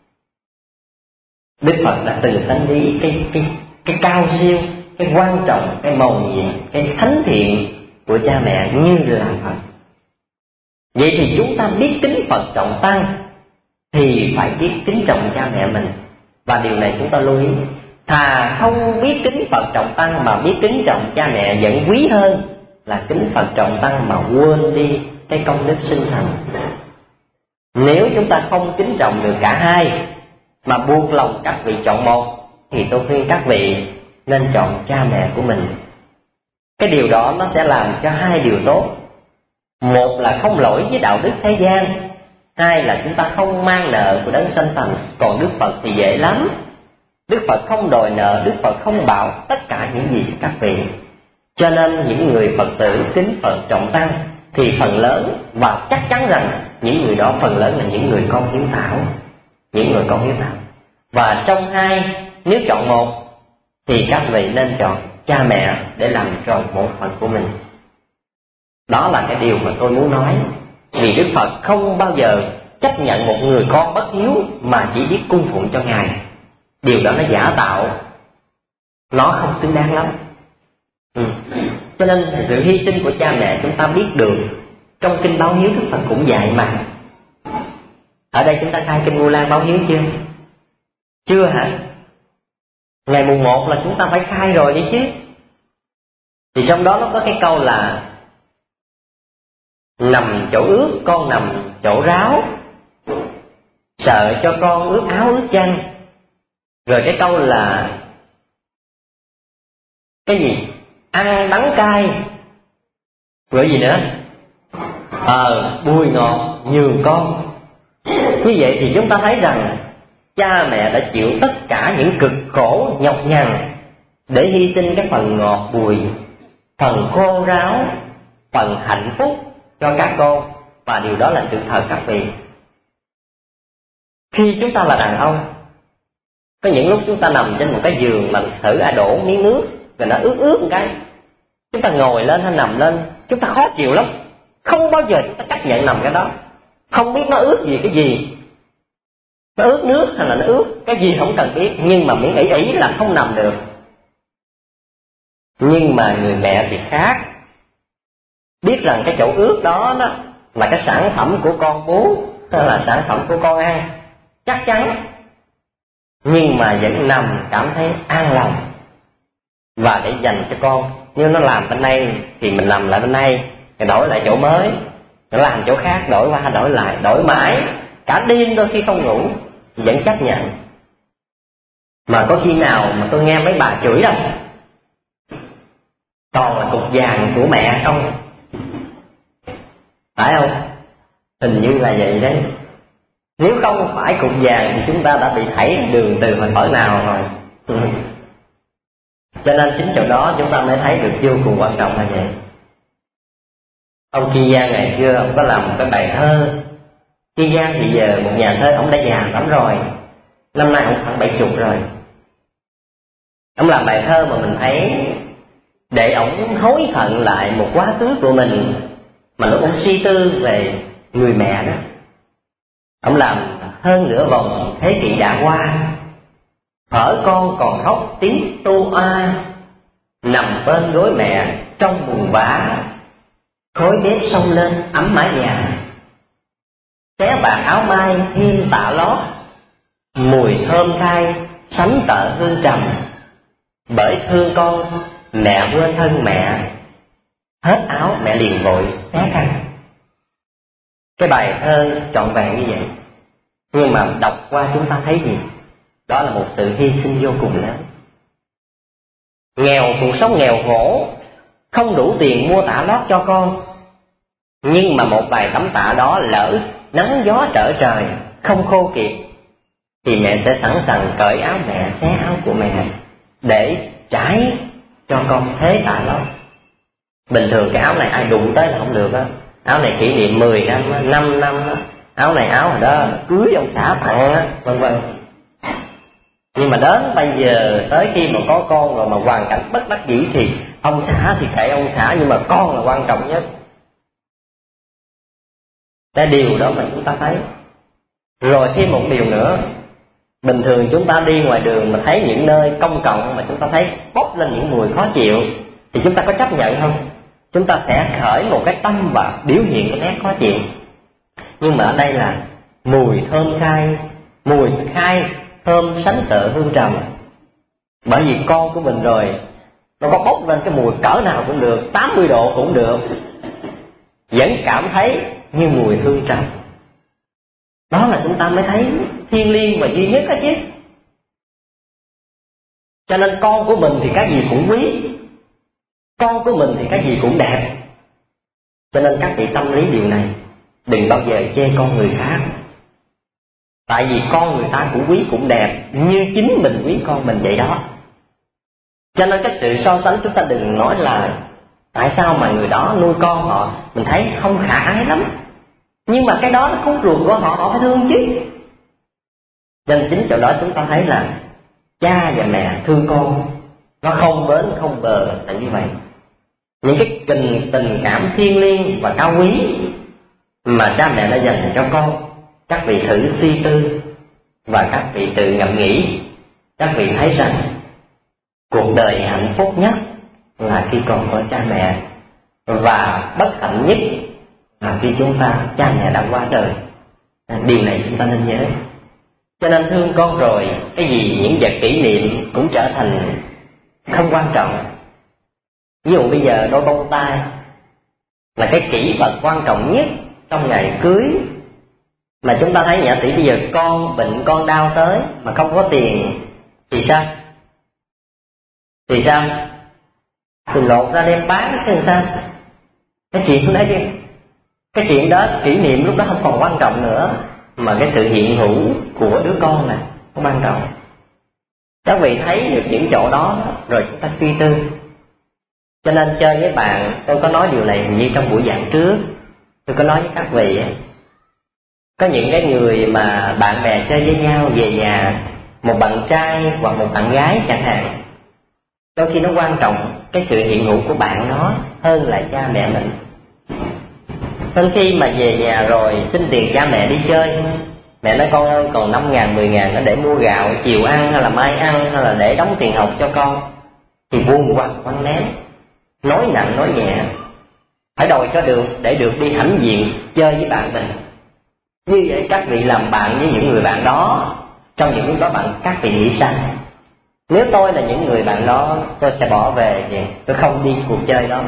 S2: Đức Phật đã từng sanh lý cái cao siêu, cái quan trọng, cái mầu nhiệm, cái thánh thiện của cha mẹ như là Phật. Vậy thì chúng ta biết kính Phật trọng tăng thì phải biết kính trọng cha mẹ mình. Và điều này chúng ta lưu ý, thà không biết kính Phật trọng tăng mà biết kính trọng cha mẹ vẫn quý hơn là kính Phật trọng tăng mà quên đi cái công đức sinh thành. Nếu chúng ta không kính trọng được cả hai mà buộc lòng các vị chọn một, thì tôi khuyên các vị nên chọn cha mẹ của mình. Cái điều đó nó sẽ làm cho hai điều tốt: một là không lỗi với đạo đức thế gian, hai là chúng ta không mang nợ của Đấng Sanh Thành. Còn Đức Phật thì dễ lắm. Đức Phật không đòi nợ, Đức Phật không bảo tất cả những gì cho các vị. Cho nên những người Phật tử kính Phật trọng tăng thì phần lớn, và chắc chắn rằng những người đó phần lớn là những người con hiếu thảo. Và trong hai, nếu chọn một thì các vị nên chọn cha mẹ để làm tròn bổn phận của mình. Đó là cái điều mà tôi muốn nói. Vì Đức Phật không bao giờ chấp nhận một người con bất hiếu mà chỉ biết cung phụng cho Ngài. Điều đó nó giả tạo, nó không xứng đáng lắm. Cho nên sự hy sinh của cha mẹ chúng ta biết được. Trong kinh báo hiếu Đức Phật cũng dạy mà. Ở đây chúng ta khai kinh Vu Lan báo hiếu chưa? Chưa hả? Ngày mùng 1 là chúng ta phải khai rồi đi chứ. Thì trong đó nó có cái câu là nằm chỗ ướt con nằm chỗ ráo, sợ cho con ướt áo ướt chân. Rồi cái câu là cái gì? Ăn đắng cay. Rồi gì nữa? Bùi ngọt nhường con. Như vậy thì chúng ta thấy rằng cha mẹ đã chịu tất cả những cực khổ nhọc nhằn để hy sinh cái phần ngọt bùi, phần khô ráo, phần hạnh phúc cho các con. Và điều đó là sự thật các vị. Khi chúng ta là đàn ông, có những lúc chúng ta nằm trên một cái giường mà thử đổ miếng nước rồi nó ướt ướt một cái, chúng ta ngồi lên hay nằm lên, chúng ta khó chịu lắm. Không bao giờ chúng ta chấp nhận nằm cái đó. Không biết nó ướt gì cái gì, nó ướt nước hay là nó ướt cái gì không cần biết, nhưng mà miễn ý là không nằm được. Nhưng mà người mẹ thì khác, biết rằng cái chỗ ướt đó là cái sản phẩm của con bú hay là sản phẩm của con ăn, chắc chắn, nhưng mà vẫn nằm cảm thấy an lòng và để dành cho con. Nhưng nó làm bên đây thì mình nằm lại bên đây, rồi đổi lại chỗ mới, nó làm chỗ khác, đổi qua đổi lại, đổi mãi cả đêm, đôi khi không ngủ vẫn chấp nhận. Mà có khi nào mà tôi nghe mấy bà chửi đâu, toàn là cục vàng của mẹ không, phải không? Hình như là vậy đấy. Nếu không phải cục vàng thì chúng ta đã bị thảy đường từ hồi cõi nào rồi. Cho nên chính chỗ đó chúng ta mới thấy được vô cùng quan trọng là vậy. Ông Ki Giang ngày xưa ông có làm một cái bài thơ. Ki Giang thì giờ một nhà thơ, ông đã già lắm rồi, năm nay ông khoảng 70 rồi. Ông làm bài thơ mà mình thấy để ông hối hận lại một quá khứ của mình, mà lúc ông suy tư về người mẹ đó. Ông làm hơn nửa vòng thế kỷ đã qua, hở con còn khóc tiếng tu a, nằm bên gối mẹ trong buồn bã, khói bếp xông lên ấm mái nhà, xé bạc áo mai thêm tạ lót, mùi thơm khai sánh tợ hương trầm. Bởi thương con mẹ quên thân mẹ, hết áo mẹ liền vội xé khăn. Cái bài thơ trọn vẹn như vậy, nhưng mà đọc qua chúng ta thấy gì? Đó là một sự hy sinh vô cùng lớn. Nghèo, cuộc sống nghèo khổ, không đủ tiền mua tả lót cho con, nhưng mà một vài tấm tả đó lỡ nắng gió trở trời không khô kịp, thì mẹ sẽ sẵn sàng cởi áo mẹ, xé áo của mẹ để trải cho con thế tả lót. Bình thường cái áo này ai đụng tới là không được á. Áo này kỷ niệm 10 năm, 5 năm á. Áo này áo hồi đó cưới ông xã tặng á, vân vân. Nhưng mà đến bây giờ tới khi mà có con rồi mà hoàn cảnh bất đắc dĩ thì ông xã thì kệ ông xã, nhưng mà con là quan trọng nhất. Cái điều đó mà chúng ta thấy. Rồi thêm một điều nữa, bình thường chúng ta đi ngoài đường mà thấy những nơi công cộng mà chúng ta thấy bốc lên những mùi khó chịu thì chúng ta có chấp nhận không? Chúng ta sẽ khởi một cái tâm và biểu hiện cái nét khó chịu. Nhưng mà ở đây là mùi thơm khai, mùi khai thơm sánh tợ hương trầm. Bởi vì con của mình rồi, nó có bốc lên cái mùi cỡ nào cũng được, 80 độ cũng được, vẫn cảm thấy như mùi hương trầm. Đó là chúng ta mới thấy thiêng liêng và duy nhất đó chứ. Cho nên con của mình thì cái gì cũng quý, con của mình thì cái gì cũng đẹp. Cho nên các vị tâm lý điều này, đừng bao giờ chê con người khác. Tại vì con người ta cũng quý cũng đẹp như chính mình quý con mình vậy đó. Cho nên cái sự so sánh chúng ta đừng nói là tại sao mà người đó nuôi con họ mình thấy không khả ái lắm, nhưng mà cái đó là con ruột của họ, họ phải thương chứ. Nên chính chỗ đó chúng ta thấy là cha và mẹ thương con nó không bến không bờ là như vậy. Những cái tình cảm thiêng liêng và cao quý mà cha mẹ đã dành cho con, các vị thử suy tư và các vị tự ngẫm nghĩ, các vị thấy rằng cuộc đời hạnh phúc nhất là khi còn có cha mẹ, và bất hạnh nhất là khi chúng ta cha mẹ đã qua đời. Điều này chúng ta nên nhớ. Cho nên thương con rồi, cái gì những vật kỷ niệm cũng trở thành không quan trọng. Ví dụ bây giờ đôi bông tai là cái kỷ vật quan trọng nhất trong ngày cưới. Mà chúng ta thấy nhã sĩ bây giờ con bệnh con đau tới mà không có tiền thì sao? Thì lột ra đem bán chứ sao? Cái chuyện đó kỷ niệm lúc đó không còn quan trọng nữa, mà cái sự hiện hữu của đứa con này không quan trọng. Các vị thấy được những chỗ đó rồi chúng ta suy tư. Cho nên chơi với bạn, tôi có nói điều này như trong buổi giảng trước, tôi có nói với các vị, có những cái người mà bạn bè chơi với nhau về nhà, một bạn trai hoặc một bạn gái chẳng hạn, đôi khi nó quan trọng cái sự hiện hữu của bạn nó hơn là cha mẹ mình. Nên khi mà về nhà rồi xin tiền cha mẹ đi chơi, mẹ nói con ơi còn 5.000, 10.000 nó để mua gạo chiều ăn hay là mai ăn hay là để đóng tiền học cho con, thì vuông quặt quăng ném, nói nặng nói nhẹ, phải đòi cho được để được đi hãnh diện chơi với bạn mình. Như vậy các vị làm bạn với những người bạn đó, trong những lúc đó các vị nghĩ sao? Nếu tôi là những người bạn đó, tôi sẽ bỏ về, tôi không đi cuộc chơi đó.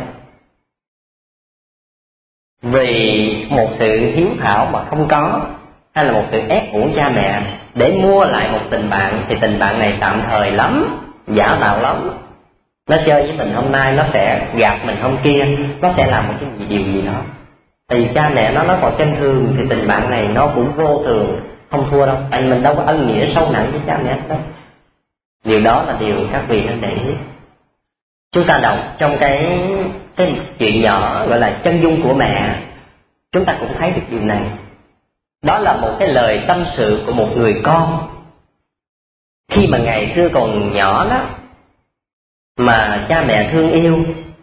S2: Vì một sự hiếu thảo mà không có, hay là một sự ép uổng cha mẹ để mua lại một tình bạn, thì tình bạn này tạm thời lắm, giả tạo lắm. Nó chơi với mình hôm nay, nó sẽ gạt mình hôm kia, nó sẽ làm một cái điều gì đó. Thì cha mẹ nó còn xem thường thì tình bạn này nó cũng vô thường, không thua đâu. Tại mình đâu có ân nghĩa sâu nặng với cha mẹ đâu. Điều đó là điều các vị nên để ý. Chúng ta đọc trong cái chuyện nhỏ gọi là chân dung của mẹ, chúng ta cũng thấy được điều này. Đó là một cái lời tâm sự của một người con. Khi mà ngày xưa còn nhỏ đó, mà cha mẹ thương yêu,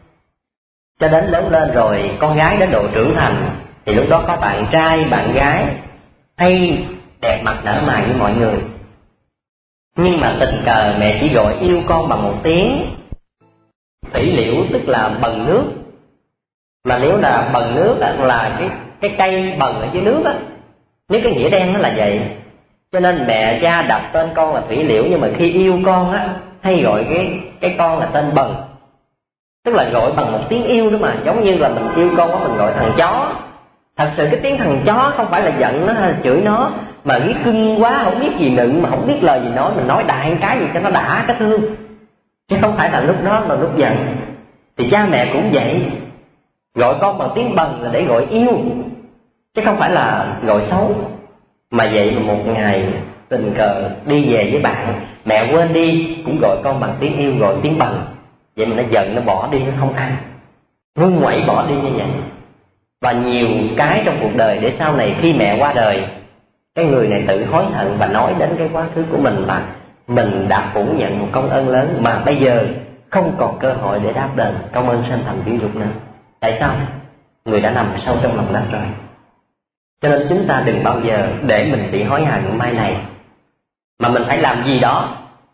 S2: cho đến lớn lên rồi con gái đến độ trưởng thành, thì lúc đó có bạn trai, bạn gái hay đẹp mặt nở mày với mọi người. Nhưng mà tình cờ mẹ chỉ gọi yêu con bằng một tiếng thủy liễu, tức là bần nước. Mà nếu là bần nước là cái cây bần ở dưới nước á, nếu cái nghĩa đen nó là vậy. Cho nên mẹ cha đặt tên con là thủy liễu, nhưng mà khi yêu con á hay gọi cái con là tên bần, tức là gọi bằng một tiếng yêu đó. Mà giống như là mình yêu con đó, mình gọi thằng chó. Thật sự cái tiếng thằng chó không phải là giận nó hay là chửi nó, mà ghét cưng quá, không biết gì nựng, mà không biết lời gì nói, mình nói đại cái gì cho nó đã cái thương, chứ không phải là lúc đó là lúc giận. Thì cha mẹ cũng vậy, gọi con bằng tiếng bần là để gọi yêu, chứ không phải là gọi xấu. Mà vậy mà một ngày tình cờ đi về với bạn, mẹ quên đi cũng gọi con bằng tiếng yêu, gọi tiếng bần. Vậy mà nó giận, nó bỏ đi, nó không ăn, run quẩy bỏ đi như vậy. Và nhiều cái trong cuộc đời để sau này khi mẹ qua đời, cái người này tự hối hận và nói đến cái quá khứ của mình là mình đã phủ nhận một công ơn lớn mà bây giờ không còn cơ hội để đáp đền công ơn sinh thành dưỡng dục nữa. Tại sao? Người đã nằm sâu trong lòng đất rồi. Cho nên chúng ta đừng bao giờ để mình bị hối hận mai này, mà mình phải làm gì đó.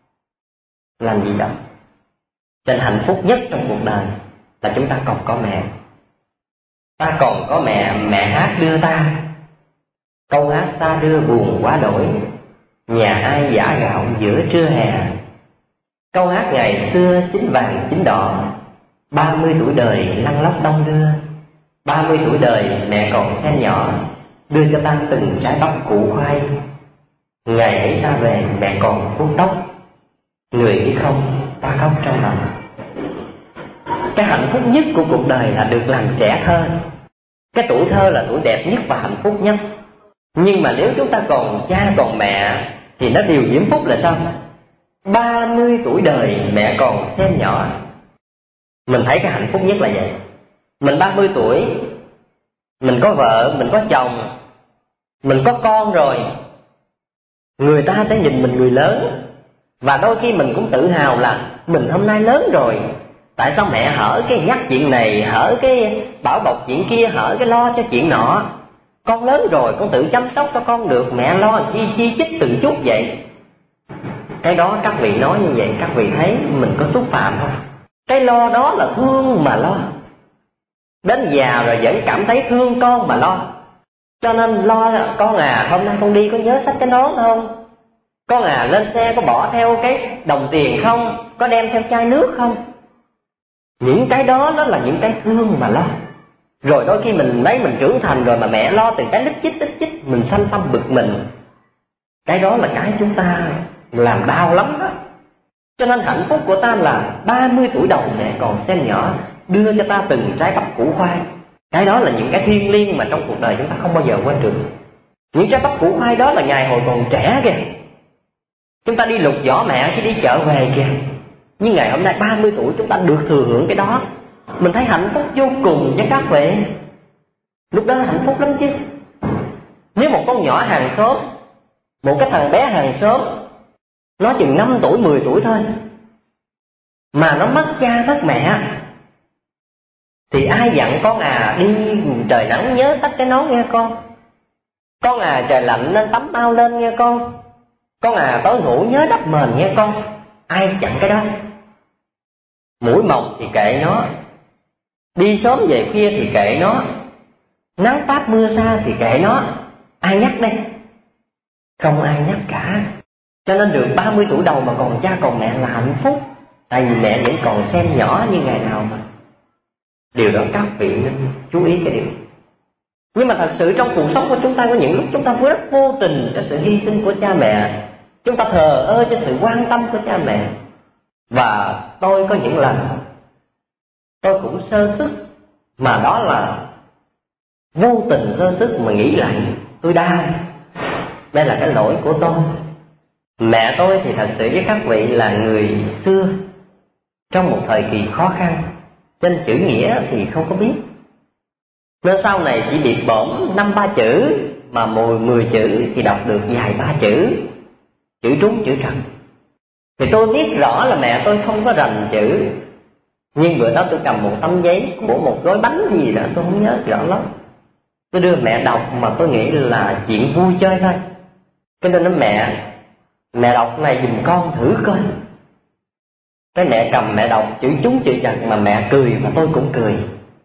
S2: Cho nên hạnh phúc nhất trong cuộc đời là chúng ta còn có mẹ. Ta còn có mẹ, mẹ hát đưa ta câu hát ta đưa buồn quá đổi, nhà ai giã gạo giữa trưa hè. Câu hát ngày xưa chín vàng chín đỏ, 30 tuổi đời lăn lóc đông đưa. 30 tuổi đời mẹ còn xe nhỏ, đưa cho ta từng trái bắp củ khoai. Ngày ấy ta về mẹ còn vuốt tóc, người đi không ta khóc trong lòng. Cái hạnh phúc nhất của cuộc đời là được làm trẻ thơ. Cái tuổi thơ là tuổi đẹp nhất và hạnh phúc nhất. Nhưng mà nếu chúng ta còn cha còn mẹ thì nó điều diễm phúc là sao? 30 tuổi đời mẹ còn xem nhỏ. Mình thấy cái hạnh phúc nhất là vậy. Mình 30 tuổi, mình có vợ, mình có chồng, mình có con rồi, người ta sẽ nhìn mình người lớn. Và đôi khi mình cũng tự hào là mình hôm nay lớn rồi. Tại sao mẹ hở cái nhắc chuyện này, hở cái bảo bọc chuyện kia, hở cái lo cho chuyện nọ. Con lớn rồi, con tự chăm sóc cho con được, mẹ lo chi chích từng chút vậy. Cái đó các vị nói như vậy, các vị thấy mình có xúc phạm không? Cái lo đó là thương mà lo. Đến già rồi vẫn cảm thấy thương con mà lo. Cho nên lo con à, hôm nay con đi có nhớ xách cái nón không? Con à, lên xe có bỏ theo cái đồng tiền không? Có đem theo chai nước không? Những cái đó nó là những cái thương mà lo. Rồi đôi khi mình lấy mình trưởng thành rồi mà mẹ lo từng cái lít chích, mình sanh tâm bực mình. Cái đó là cái chúng ta làm đau lắm đó. Cho nên hạnh phúc của ta là 30 tuổi đầu mẹ còn xem nhỏ, đưa cho ta từng trái bắp củ khoai. Cái đó là những cái thiêng liêng mà trong cuộc đời chúng ta không bao giờ quên được. Những trái bắp củ khoai đó là ngày hồi còn trẻ kìa. Chúng ta đi lục vỏ mẹ chứ đi chợ về kìa. Nhưng ngày hôm nay 30 tuổi chúng ta được thừa hưởng cái đó. Mình thấy hạnh phúc vô cùng chứ các vị. Lúc đó hạnh phúc lắm chứ. Nếu một con nhỏ hàng xóm, một cái thằng bé hàng xóm, nó chừng 5 tuổi, 10 tuổi thôi, mà nó mất cha mất mẹ, thì ai dặn con đi trời nắng nhớ xách cái nón nghe con. Con trời lạnh nên tắm ao lên nghe con. Con tối ngủ nhớ đắp mền nghe con. Ai dặn cái đó? Mũi mồng thì kệ nó, đi sớm về khuya thì kệ nó, nắng táp mưa xa thì kệ nó. Ai nhắc đây? Không ai nhắc cả. Cho nên được 30 tuổi đầu mà còn cha còn mẹ là hạnh phúc. Tại vì mẹ vẫn còn xem nhỏ như ngày nào mà. Điều đó các vị nên chú ý cái điều. Nhưng mà thật sự trong cuộc sống của chúng ta có những lúc chúng ta rất vô tình cho sự hy sinh của cha mẹ. Chúng ta thờ ơ cho sự quan tâm của cha mẹ. Và tôi có những lần tôi cũng sơ sức, mà đó là vô tình sơ sức mà nghĩ lại tôi đau. Đây là cái lỗi của tôi. Mẹ tôi thì thật sự với các vị là người xưa, trong một thời kỳ khó khăn, trên chữ nghĩa thì không có biết, nên sau này chỉ biệt bổm 5-3 chữ, mà 10 chữ thì đọc được vài 3 chữ, chữ trúng chữ trật. Thì tôi biết rõ là mẹ tôi không có rành chữ. Nhưng bữa đó tôi cầm một tấm giấy của một gói bánh gì đó, tôi không nhớ rõ lắm. Tôi đưa mẹ đọc mà tôi nghĩ là chuyện vui chơi thôi. Cái nên nói mẹ đọc này giùm con thử coi. Cái mẹ cầm mẹ đọc chữ trúng chữ trật mà mẹ cười và tôi cũng cười.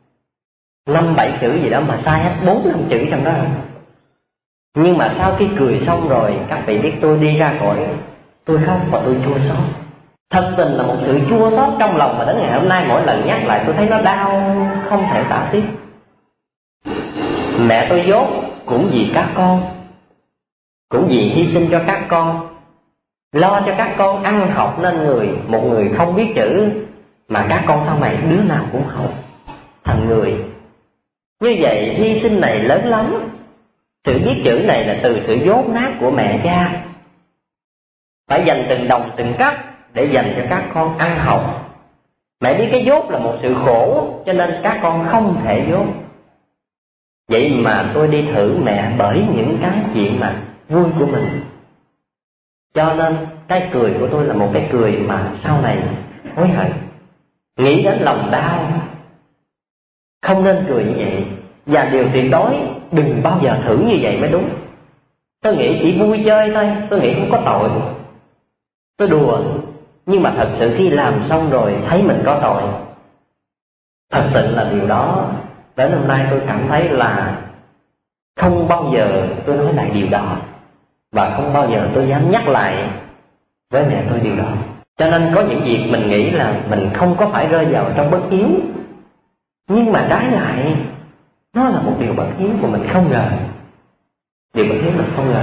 S2: 5-7 chữ gì đó mà sai hết 4-5 chữ trong đó. Nhưng mà sau khi cười xong rồi, các vị biết tôi đi ra khỏi, tôi khóc và tôi chua xót. Thật tình là một sự chua xót trong lòng mà đến ngày hôm nay mỗi lần nhắc lại tôi thấy nó đau không thể tả xiết. Mẹ tôi dốt cũng vì các con, cũng vì hy sinh cho các con, lo cho các con ăn học nên một người không biết chữ, mà các con sau này đứa nào cũng học thành người. Như vậy hy sinh này lớn lắm. Sự biết chữ này là từ sự dốt nát của mẹ cha, phải dành từng đồng từng cắc để dành cho các con ăn học. Mẹ biết cái dốt là một sự khổ, cho nên các con không thể dốt. Vậy mà tôi đi thử mẹ bởi những cái chuyện mà vui của mình. Cho nên cái cười của tôi là một cái cười mà sau này hối hận, nghĩ đến lòng đau. Không nên cười như vậy. Và điều tuyệt đối đừng bao giờ thử như vậy mới đúng. Tôi nghĩ chỉ vui chơi thôi, tôi nghĩ không có tội, tôi đùa. Nhưng mà thật sự khi làm xong rồi thấy mình có tội. Thật sự là điều đó đến hôm nay tôi cảm thấy là không bao giờ tôi nói lại điều đó, và không bao giờ tôi dám nhắc lại với mẹ tôi điều đó. Cho nên có những việc mình nghĩ là mình không có phải rơi vào trong bất hiếu, nhưng mà trái lại nó là một điều bất hiếu mà mình không ngờ. Điều bất hiếu mình không ngờ.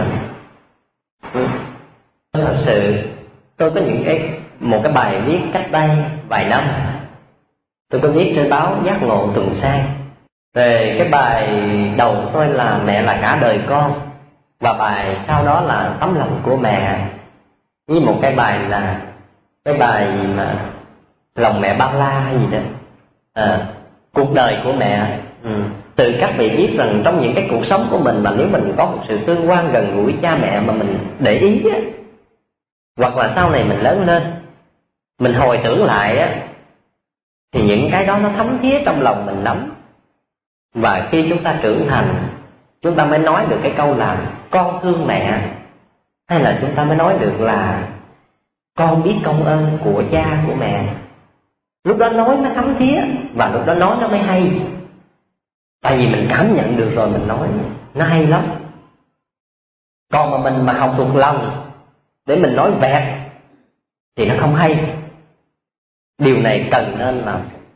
S2: Thật sự tôi có một cái bài viết cách đây vài năm, tôi có viết trên báo Giác Ngộ tuần sang. Về cái bài đầu của tôi là Mẹ là cả đời con, và bài sau đó là Tấm lòng của mẹ, với một cái bài là cái bài mà Lòng mẹ bao la hay gì đó, cuộc đời của mẹ. Từ các vị biết rằng trong những cái cuộc sống của mình mà nếu mình có một sự tương quan gần gũi cha mẹ mà mình để ý á, hoặc là sau này mình lớn lên mình hồi tưởng lại á, thì những cái đó nó thấm thía trong lòng mình lắm. Và khi chúng ta trưởng thành, chúng ta mới nói được cái câu là con thương mẹ, hay là chúng ta mới nói được là con biết công ơn của cha của mẹ. Lúc đó nói nó thấm thía, và lúc đó nói nó mới hay. Tại vì mình cảm nhận được rồi mình nói nó hay lắm. Còn mà mình học thuộc lòng để mình nói vẹt thì nó không hay. Điều này cần nên là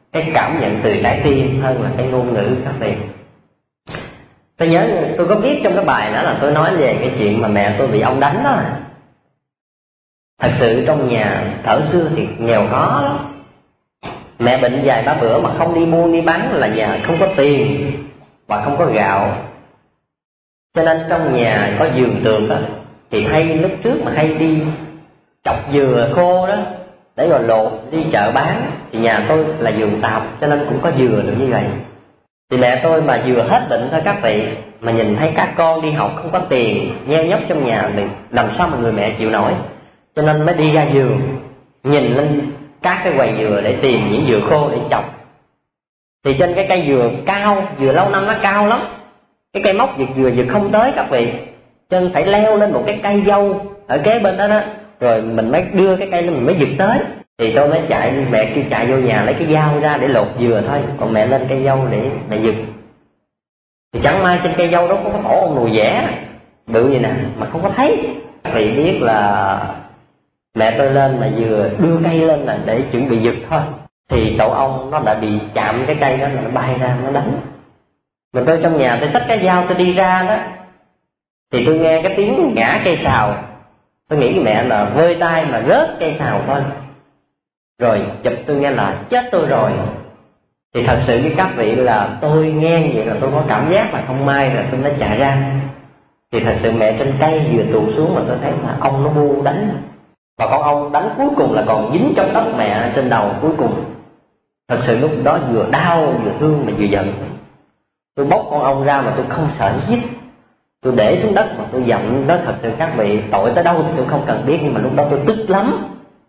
S2: cái cảm nhận từ trái tim hơn là cái ngôn ngữ các vị. Tôi nhớ tôi có viết trong cái bài đó là tôi nói về cái chuyện mà mẹ tôi bị ông đánh đó. Thật sự trong nhà thở xưa thì nghèo khó lắm. Mẹ bệnh vài ba bữa mà không đi buôn đi bán là nhà không có tiền và không có gạo. Cho nên trong nhà có vườn tược đó, thì hay lúc trước mà hay đi chọc dừa khô đó để rồi lột đi chợ bán. Thì nhà tôi là vườn tạp cho nên cũng có dừa được như vậy. Thì mẹ tôi mà vừa hết bệnh thôi các vị, mà nhìn thấy các con đi học không có tiền, nheo nhóc trong nhà thì làm sao mà người mẹ chịu nổi. Cho nên mới đi ra vườn, nhìn lên các cái quầy dừa để tìm những dừa khô để chọc. Thì trên cái cây dừa cao, dừa lâu năm nó cao lắm, cái cây móc dừa không tới các vị, cho nên phải leo lên một cái cây dâu ở kế bên đó đó, rồi mình mới đưa cái cây lên mình mới giật tới. Thì tôi mới chạy, mẹ kêu chạy vô nhà lấy cái dao ra để lột dừa thôi, còn mẹ lên cây dâu để mẹ giật. Thì chẳng may trên cây dâu đó có tổ ông nùi vẽ bự như nè mà không có thấy. Vì biết là mẹ tôi lên mà vừa đưa cây lên là để chuẩn bị giật thôi, thì tổ ong nó đã bị chạm cái cây đó là nó bay ra nó đánh. Mà tôi trong nhà tôi xách cái dao tôi đi ra đó, thì tôi nghe cái tiếng ngã cây sào. Tôi nghĩ với mẹ là vơi tay mà rớt cây sào thôi. Rồi chụp tôi nghe là chết tôi rồi. Thì thật sự với các vị là tôi nghe vậy là tôi có cảm giác là không may rồi tôi mới chạy ra. Thì thật sự mẹ trên cây vừa tụt xuống mà tôi thấy là ong nó bu đánh. Và con ong đánh cuối cùng là còn dính trong tóc mẹ trên đầu cuối cùng. Thật sự lúc đó vừa đau vừa thương mà vừa giận. Tôi bóc con ong ra mà tôi không sợ giết. Tôi để xuống đất mà tôi giận đó. Thật sự các vị tội tới đâu thì tôi không cần biết, nhưng mà lúc đó tôi tức lắm.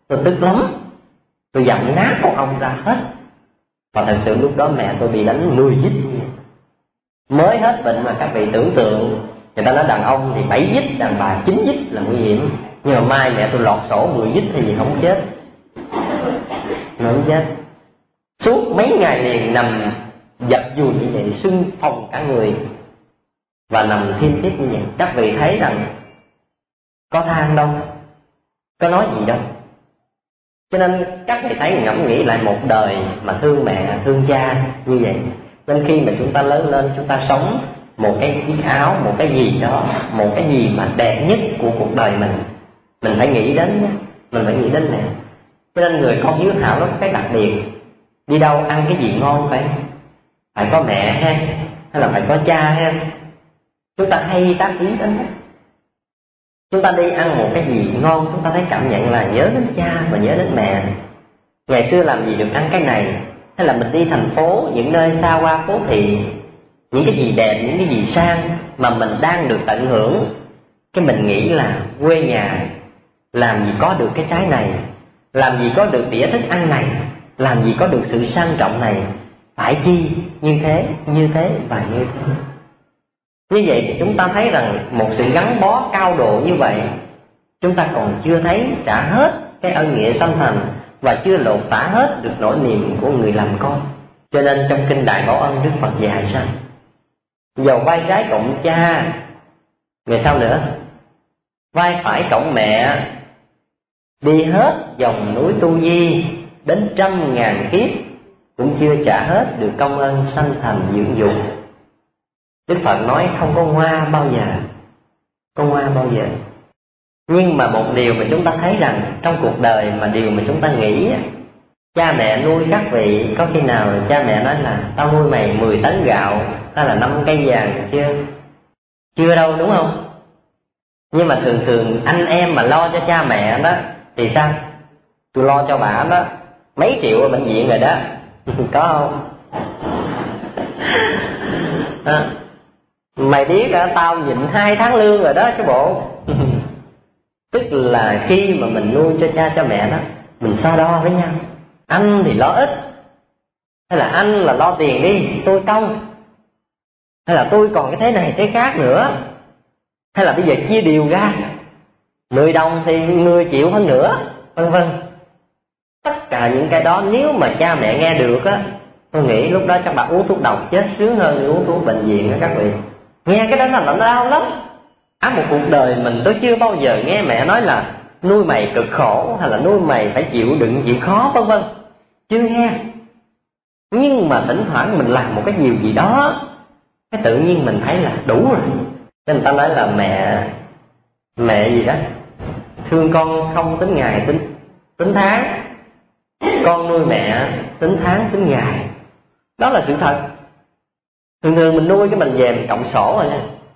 S2: Tôi giận nát con ong ra hết. Và thật sự lúc đó mẹ tôi bị đánh 10 dít. Mới hết bệnh mà các vị tưởng tượng, người ta nói đàn ông thì 7 dít, đàn bà 9 dít là nguy hiểm. Nhưng mà mai mẹ tôi lọt sổ 10 dít thì không chết. Không chết. Suốt mấy ngày liền nằm dập dùn như vậy, sưng phồng cả người và nằm thiêm thiếp như vậy. Các vị thấy rằng có than đâu, có nói gì đâu. Cho nên các vị thấy ngẫm nghĩ lại một đời mà thương mẹ, thương cha như vậy. Nên khi mà chúng ta lớn lên, chúng ta sống một cái chiếc áo, một cái gì đó, một cái gì mà đẹp nhất của cuộc đời mình phải nghĩ đến, mình phải nghĩ đến mẹ. Cho nên người con hiếu thảo nó có cái đặc biệt, đi đâu ăn cái gì ngon phải có mẹ ha, hay là phải có cha ha. Chúng ta hay tác ý đến hết. Chúng ta đi ăn một cái gì ngon, chúng ta thấy cảm nhận là nhớ đến cha và nhớ đến mẹ. Ngày xưa làm gì được ăn cái này, hay là mình đi thành phố, những nơi xa hoa phố thị, những cái gì đẹp, những cái gì sang mà mình đang được tận hưởng, cái mình nghĩ là quê nhà làm gì có được cái trái này, làm gì có được đĩa thức ăn này, làm gì có được sự sang trọng này, phải chi như thế và như thế. Như vậy thì chúng ta thấy rằng một sự gắn bó cao độ như vậy, chúng ta còn chưa thấy trả hết cái ân nghĩa sanh thành, và chưa lột tả hết được nỗi niềm của người làm con. Cho nên trong kinh Đại Bảo Ân, Đức Phật dạy sao? Dầu vai trái cộng cha, ngày sau nữa, vai phải cộng mẹ, đi hết dòng núi Tu Di, đến 100.000 kiếp cũng chưa trả hết được công ơn sanh thành dưỡng dục. Đức Phật nói không có ngoa bao giờ. Nhưng mà một điều mà chúng ta thấy rằng trong cuộc đời mà điều mà chúng ta nghĩ, cha mẹ nuôi các vị, có khi nào cha mẹ nói là tao nuôi mày 10 tấn gạo hay là 5 cây vàng chưa đâu, đúng không? Nhưng mà thường anh em mà lo cho cha mẹ đó thì sao? Tôi lo cho bà đó mấy triệu ở bệnh viện rồi đó. Có không? Mày biết tao nhịn 2 tháng lương rồi đó chứ bộ. Tức là khi mà mình nuôi cho cha cho mẹ đó, mình so đo với nhau. Anh thì lo ít, hay là anh là lo tiền đi, tôi không, hay là tôi còn cái thế này thế khác nữa, hay là bây giờ chia đều ra 10 đồng thì người chịu hơn nữa, vân vân. Tất cả những cái đó nếu mà cha mẹ nghe được á, tôi nghĩ lúc đó các bạn uống thuốc độc chết sướng hơn uống thuốc bệnh viện á các vị. Nghe cái đó là nó đau lắm. Một cuộc đời mình tôi chưa bao giờ nghe mẹ nói là nuôi mày cực khổ, hay là nuôi mày phải chịu đựng chịu khó, vân vân. Chưa nghe. Nhưng mà thỉnh thoảng mình làm một cái điều gì đó, cái tự nhiên mình thấy là đủ rồi. Nên người ta nói là mẹ gì đó thương con không tính ngày tính tháng, con nuôi mẹ tính tháng tính ngày. Đó là sự thật. Thường thường mình nuôi cái mình về mình cộng sổ rồi nha,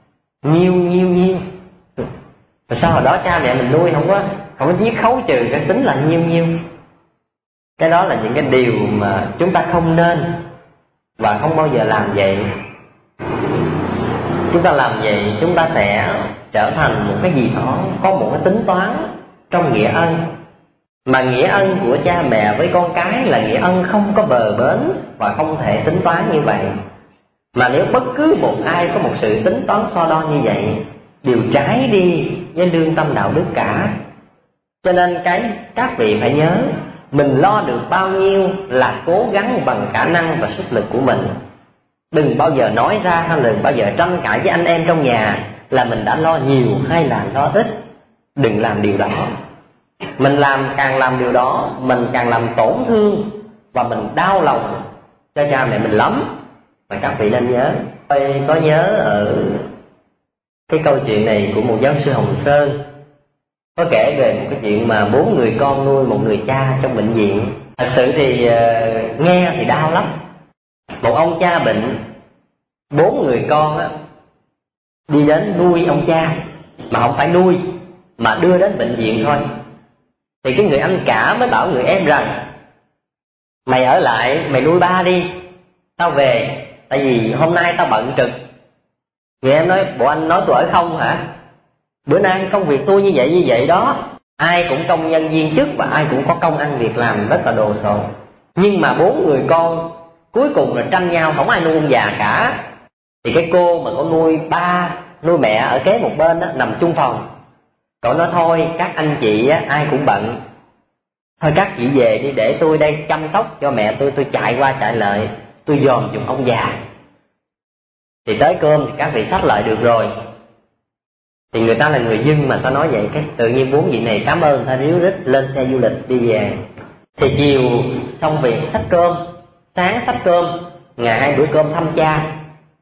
S2: nhiêu. Rồi sau hồi đó cha mẹ mình nuôi không có viết khấu trừ cái tính là nhiêu. Cái đó là những cái điều mà chúng ta không nên và không bao giờ làm vậy. Chúng ta làm vậy chúng ta sẽ trở thành một cái gì đó có một cái tính toán trong nghĩa ân. Mà nghĩa ân của cha mẹ với con cái là nghĩa ân không có bờ bến và không thể tính toán như vậy. Mà nếu bất cứ một ai có một sự tính toán so đo như vậy đều trái đi với lương tâm đạo đức cả. Cho nên các vị phải nhớ, mình lo được bao nhiêu là cố gắng bằng khả năng và sức lực của mình. Đừng bao giờ nói ra hay đừng bao giờ tranh cãi với anh em trong nhà là mình đã lo nhiều hay là lo ít. Đừng làm điều đó. Mình càng làm điều đó, mình càng làm tổn thương và mình đau lòng cho cha mẹ mình lắm. Mà các vị nên nhớ, tôi có nhớ ở cái câu chuyện này của một giáo sư Hồng Sơn, có kể về một cái chuyện mà 4 người con nuôi một người cha trong bệnh viện. Thật sự thì nghe thì đau lắm. Một ông cha bệnh, 4 người con á, đi đến nuôi ông cha, mà không phải nuôi mà đưa đến bệnh viện thôi. Thì cái người anh cả mới bảo người em rằng mày ở lại, mày nuôi ba đi, tao về, tại vì hôm nay tao bận trực. Người em nói, bộ anh nói tôi ở không hả? Bữa nay công việc tôi như vậy đó. Ai cũng công nhân viên chức và ai cũng có công ăn việc làm rất là đồ sộ. Nhưng mà 4 người con cuối cùng là tranh nhau, không ai nuôi ông già cả. Thì cái cô mà có nuôi ba, nuôi mẹ ở kế một bên đó, nằm chung phòng. Cậu nói thôi các anh chị á, ai cũng bận, thôi các chị về đi, để tôi đây chăm sóc cho mẹ tôi chạy qua chạy lại, tôi dòm giùm ông già. Thì tới cơm thì các vị xách lại được rồi. Thì người ta là người dân mà ta nói vậy, cái tự nhiên 4 vị này cảm ơn, ta ríu rít lên xe du lịch đi về. Thì chiều xong việc xách cơm, sáng xách cơm, ngày 2 bữa cơm thăm cha.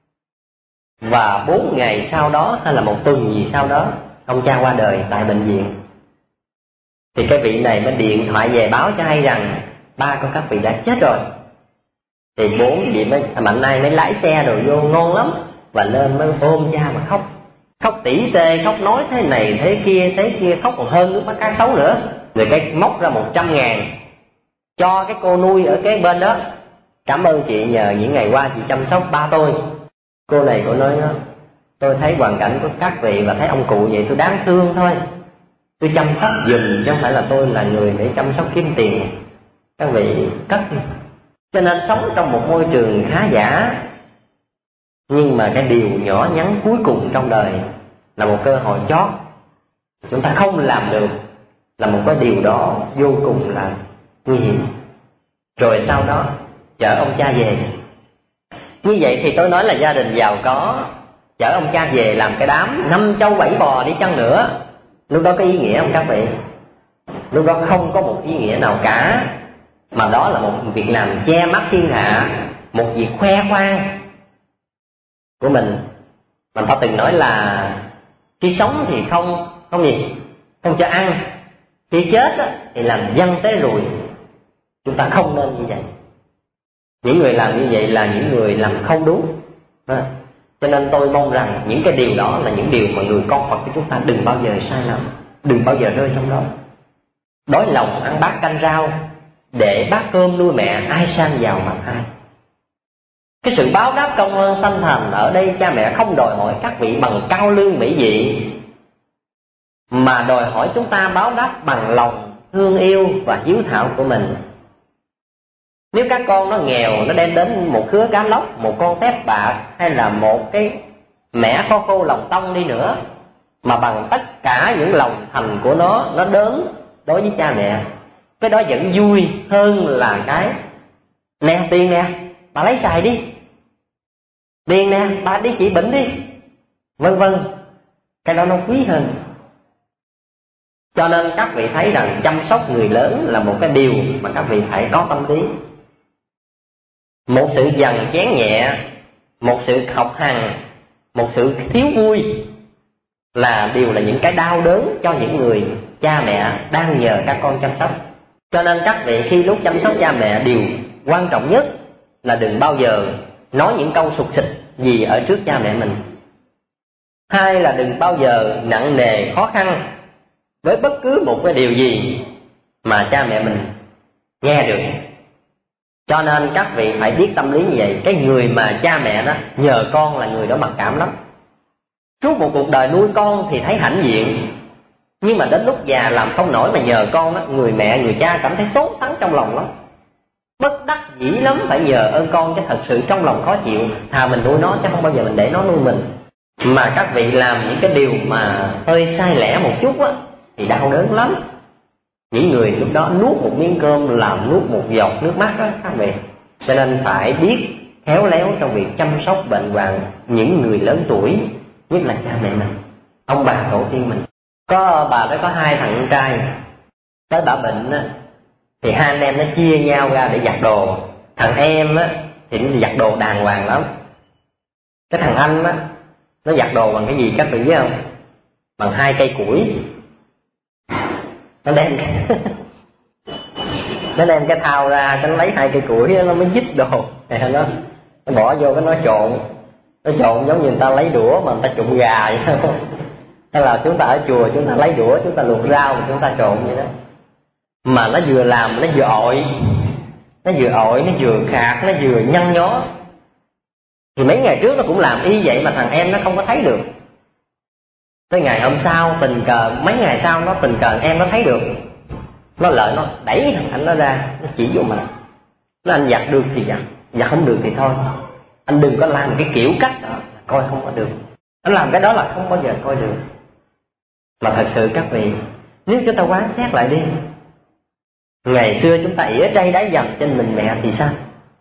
S2: Và 4 ngày sau đó hay là 1 tuần gì sau đó, ông cha qua đời tại bệnh viện. Thì cái vị này mới điện thoại về báo cho hay rằng ba con các vị đã chết rồi. Thì 4 vị mạnh nay mới lái xe rồi vô ngon lắm, và lên mới ôm cha mà khóc tỉ tê, khóc nói thế này thế kia, khóc còn hơn nước mắt cá sấu nữa. Rồi cái móc ra 100.000 cho cái cô nuôi ở cái bên đó, cảm ơn chị nhờ những ngày qua chị chăm sóc ba tôi. Cô này cô nói, tôi thấy hoàn cảnh của các vị và thấy ông cụ vậy tôi đáng thương thôi, tôi chăm sóc giùm chứ không phải là tôi là người để chăm sóc kiếm tiền, các vị cất đi. Cho nên sống trong một môi trường khá giả, nhưng mà cái điều nhỏ nhắn cuối cùng trong đời là một cơ hội chót, chúng ta không làm được là một cái điều đó vô cùng là nguy hiểm. Rồi sau đó chở ông cha về. Như vậy thì tôi nói là gia đình giàu có chở ông cha về làm cái đám 5 trâu 7 bò đi chăng nữa, lúc đó có ý nghĩa không các vị? Lúc đó không có một ý nghĩa nào cả, mà đó là một việc làm che mắt thiên hạ, một việc khoe khoang của mình. Mình ta từng nói là khi sống thì không cho ăn, khi chết thì làm dân tế rùi. Chúng ta không nên như vậy. Những người làm như vậy là những người làm không đúng. Cho nên tôi mong rằng những cái điều đó là những điều mà người con Phật của chúng ta đừng bao giờ sai lầm, đừng bao giờ rơi trong đó. Đói lòng ăn bát canh rau, để bát cơm nuôi mẹ, ai sang giàu mặt ai. Cái sự báo đáp công ơn sanh thành ở đây cha mẹ không đòi hỏi các vị bằng cao lương mỹ vị, mà đòi hỏi chúng ta báo đáp bằng lòng thương yêu và hiếu thảo của mình. Nếu các con nó nghèo, nó đem đến một khứa cá lóc, một con tép bạc, hay là một cái mẻ kho khô lòng tông đi nữa, mà bằng tất cả những lòng thành của nó đớn đối với cha mẹ, cái đó vẫn vui hơn là cái nè tiền nè bà lấy xài đi, tiền nè bà đi trị bệnh đi, vân vân. Cái đó nó quý hơn. Cho nên các vị thấy rằng chăm sóc người lớn là một cái điều mà các vị phải có tâm lý. một sự dằn chén nhẹ, một sự học hành, một sự thiếu vui đều là những cái đau đớn cho những người cha mẹ đang nhờ các con chăm sóc. Cho nên các vị khi lúc chăm sóc cha mẹ, điều quan trọng nhất là đừng bao giờ nói những câu sục sịch gì ở trước cha mẹ mình. Hai là đừng bao giờ nặng nề khó khăn với bất cứ một cái điều gì mà cha mẹ mình nghe được. Cho nên các vị phải biết tâm lý như vậy. Cái người mà cha mẹ đó nhờ con là người đó mặc cảm lắm. Suốt một cuộc đời nuôi con thì thấy hãnh diện, nhưng mà đến lúc già làm không nổi mà nhờ con đó, người mẹ người cha cảm thấy sốt sắng trong lòng lắm, bất đắc dĩ lắm, phải nhờ ơn con chứ thật sự trong lòng khó chịu. Thà mình nuôi nó chứ không bao giờ mình để nó nuôi mình. Mà các vị làm những cái điều mà hơi sai lẻ một chút á thì đau đớn lắm. Những người lúc đó nuốt một miếng cơm làm nuốt một giọt nước mắt đó các vị. Cho nên phải biết khéo léo trong việc chăm sóc bệnh hoạn những người lớn tuổi, nhất là cha mẹ mình, ông bà tổ tiên mình. Có bà đó có hai thằng con trai, tới bà bệnh á thì hai anh em nó chia nhau ra để giặt đồ. Thằng em á thì nó giặt đồ đàng hoàng lắm. Cái thằng anh á nó giặt đồ bằng cái gì các vị biết không? Bằng hai cây củi. Nó đem cái thau ra, nó lấy hai cây củi nó mới dít đồ. Nó bỏ vô cái nó trộn giống như người ta lấy đũa mà người ta trụng gà vậy. Hay là chúng ta ở chùa chúng ta lấy đũa chúng ta luộc rau mà chúng ta trộn vậy đó. Mà nó vừa làm nó vừa ội, nó vừa khạc, nó vừa nhăn nhó. Thì mấy ngày trước nó cũng làm y vậy mà thằng em nó không có thấy được. Tới ngày hôm sau tình cờ, mấy ngày sau nó tình cờ em nó thấy được, nó lợi nó đẩy thằng anh nó ra, nó chỉ vô mặt, nó anh giặt được thì giặt không được thì thôi, anh đừng có làm cái kiểu cách đó, coi không có được. Anh làm cái đó là không bao giờ coi được. Mà thật sự các vị, nếu chúng ta quán xét lại đi, ngày xưa chúng ta ỉa trây đáy dầm trên mình mẹ thì sao?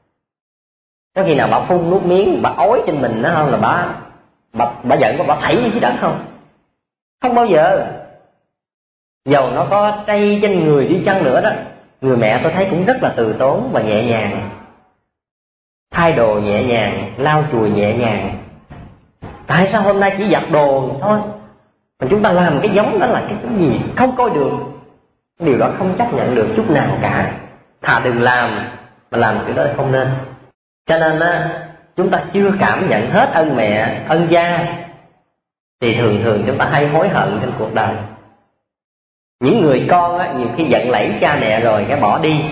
S2: Có khi nào bà phun nước miếng, bà ói trên mình đó không, là bà giận có bà thảy dưới đất không? Không bao giờ. Dầu nó có trây trên người đi chăng nữa đó, người mẹ tôi thấy cũng rất là từ tốn và nhẹ nhàng, thay đồ nhẹ nhàng, lau chùi nhẹ nhàng. Tại sao hôm nay chỉ giặt đồ thôi mà chúng ta làm cái giống đó là cái gì không coi được? Điều đó không chấp nhận được chút nào cả. Thà đừng làm, mà làm cái đó không nên. Cho nên á, chúng ta chưa cảm nhận hết ơn mẹ, ơn cha thì thường chúng ta hay hối hận trên cuộc đời. Những người con á, nhiều khi giận lẫy cha mẹ rồi cái bỏ đi.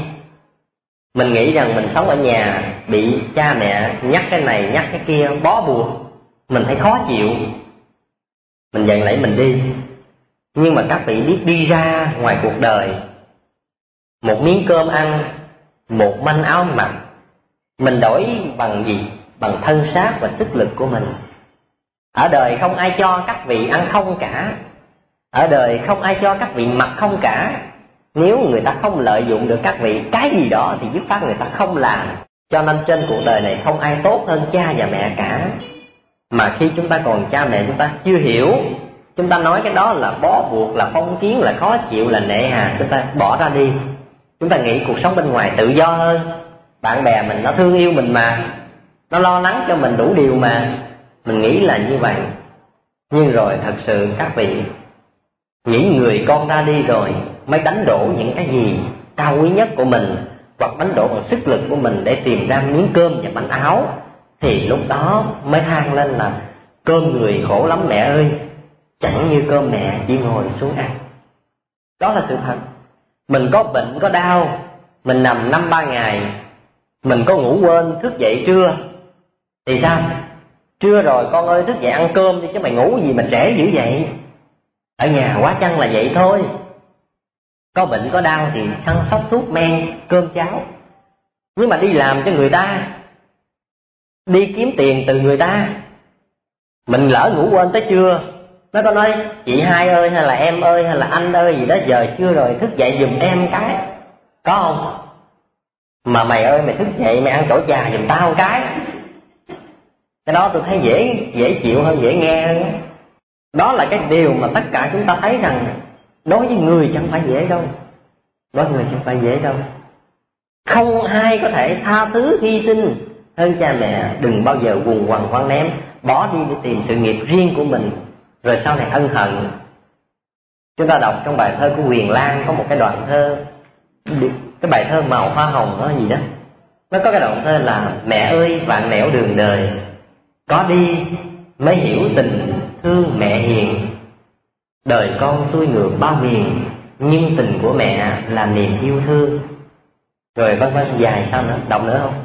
S2: Mình nghĩ rằng mình sống ở nhà bị cha mẹ nhắc cái này nhắc cái kia bó buộc, mình thấy khó chịu, mình giận lẫy mình đi. Nhưng mà các vị biết đi ra ngoài cuộc đời, một miếng cơm ăn, một manh áo mặc, mình đổi bằng gì? Bằng thân xác và sức lực của mình. Ở đời không ai cho các vị ăn không cả, ở đời không ai cho các vị mặc không cả. Nếu người ta không lợi dụng được các vị cái gì đó thì dứt khoát người ta không làm. Cho nên trên cuộc đời này không ai tốt hơn cha và mẹ cả. Mà khi chúng ta còn cha mẹ chúng ta chưa hiểu, chúng ta nói cái đó là bó buộc, là phong kiến, là khó chịu, là nệ hà, chúng ta bỏ ra đi. Chúng ta nghĩ cuộc sống bên ngoài tự do hơn, bạn bè mình nó thương yêu mình mà, nó lo lắng cho mình đủ điều mà. Mình nghĩ là như vậy. Nhưng rồi thật sự các vị, những người con ra đi rồi mới đánh đổ những cái gì cao quý nhất của mình, hoặc đánh đổ bằng sức lực của mình để tìm ra miếng cơm và bánh áo, thì lúc đó mới than lên là cơm người khổ lắm mẹ ơi, chẳng như cơm mẹ chỉ ngồi xuống ăn. Đó là sự thật. Mình có bệnh có đau, mình nằm 5-3 ngày, mình có ngủ quên thức dậy trưa thì sao? Trưa rồi con ơi thức dậy ăn cơm đi chứ mày ngủ gì mà trễ dữ vậy. Ở nhà quá chăng là vậy thôi. Có bệnh có đau thì săn sóc thuốc men, cơm cháo. Nhưng mà đi làm cho người ta, đi kiếm tiền từ người ta, mình lỡ ngủ quên tới trưa, nó có nói chị hai ơi hay là em ơi hay là anh ơi gì đó, giờ trưa rồi thức dậy giùm em cái, có không? Mà mày ơi mày thức dậy mày ăn chổi trà giùm tao cái đó tôi thấy dễ chịu hơn, dễ nghe hơn. Đó là cái điều mà tất cả chúng ta thấy rằng đối với người chẳng phải dễ đâu. Đối với người chẳng phải dễ đâu. Không ai có thể tha thứ hy sinh hơn cha mẹ. Đừng bao giờ quần quần quăng ném, bỏ đi để tìm sự nghiệp riêng của mình, rồi sau này ân hận. Chúng ta đọc trong bài thơ của Huyền Lan có một cái đoạn thơ, cái bài thơ Màu Hoa Hồng nó gì đó, nó có cái đoạn thơ là: mẹ ơi vạn nẻo đường đời, có đi mới hiểu tình thương mẹ hiền. Đời con xuôi ngược bao miền, nhưng tình của mẹ là niềm yêu thương. Rồi vân vân dài sao nữa, đọc nữa không?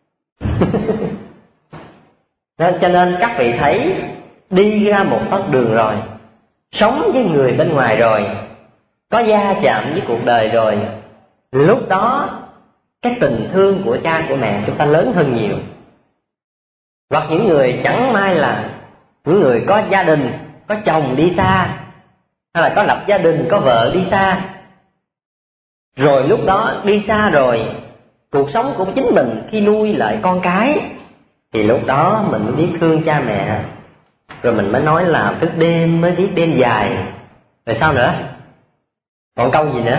S2: Cho nên các vị thấy, đi ra một con đường rồi, sống với người bên ngoài rồi, có va chạm với cuộc đời rồi, lúc đó cái tình thương của cha của mẹ chúng ta lớn hơn nhiều. Hoặc những người chẳng may là những người có gia đình, có chồng đi xa, hay là có lập gia đình, có vợ đi xa, rồi lúc đó đi xa rồi, cuộc sống của chính mình khi nuôi lại con cái, thì lúc đó mình mới biết thương cha mẹ. Rồi mình mới nói là thức đêm mới biết đêm dài. Rồi sao nữa? Còn câu gì nữa?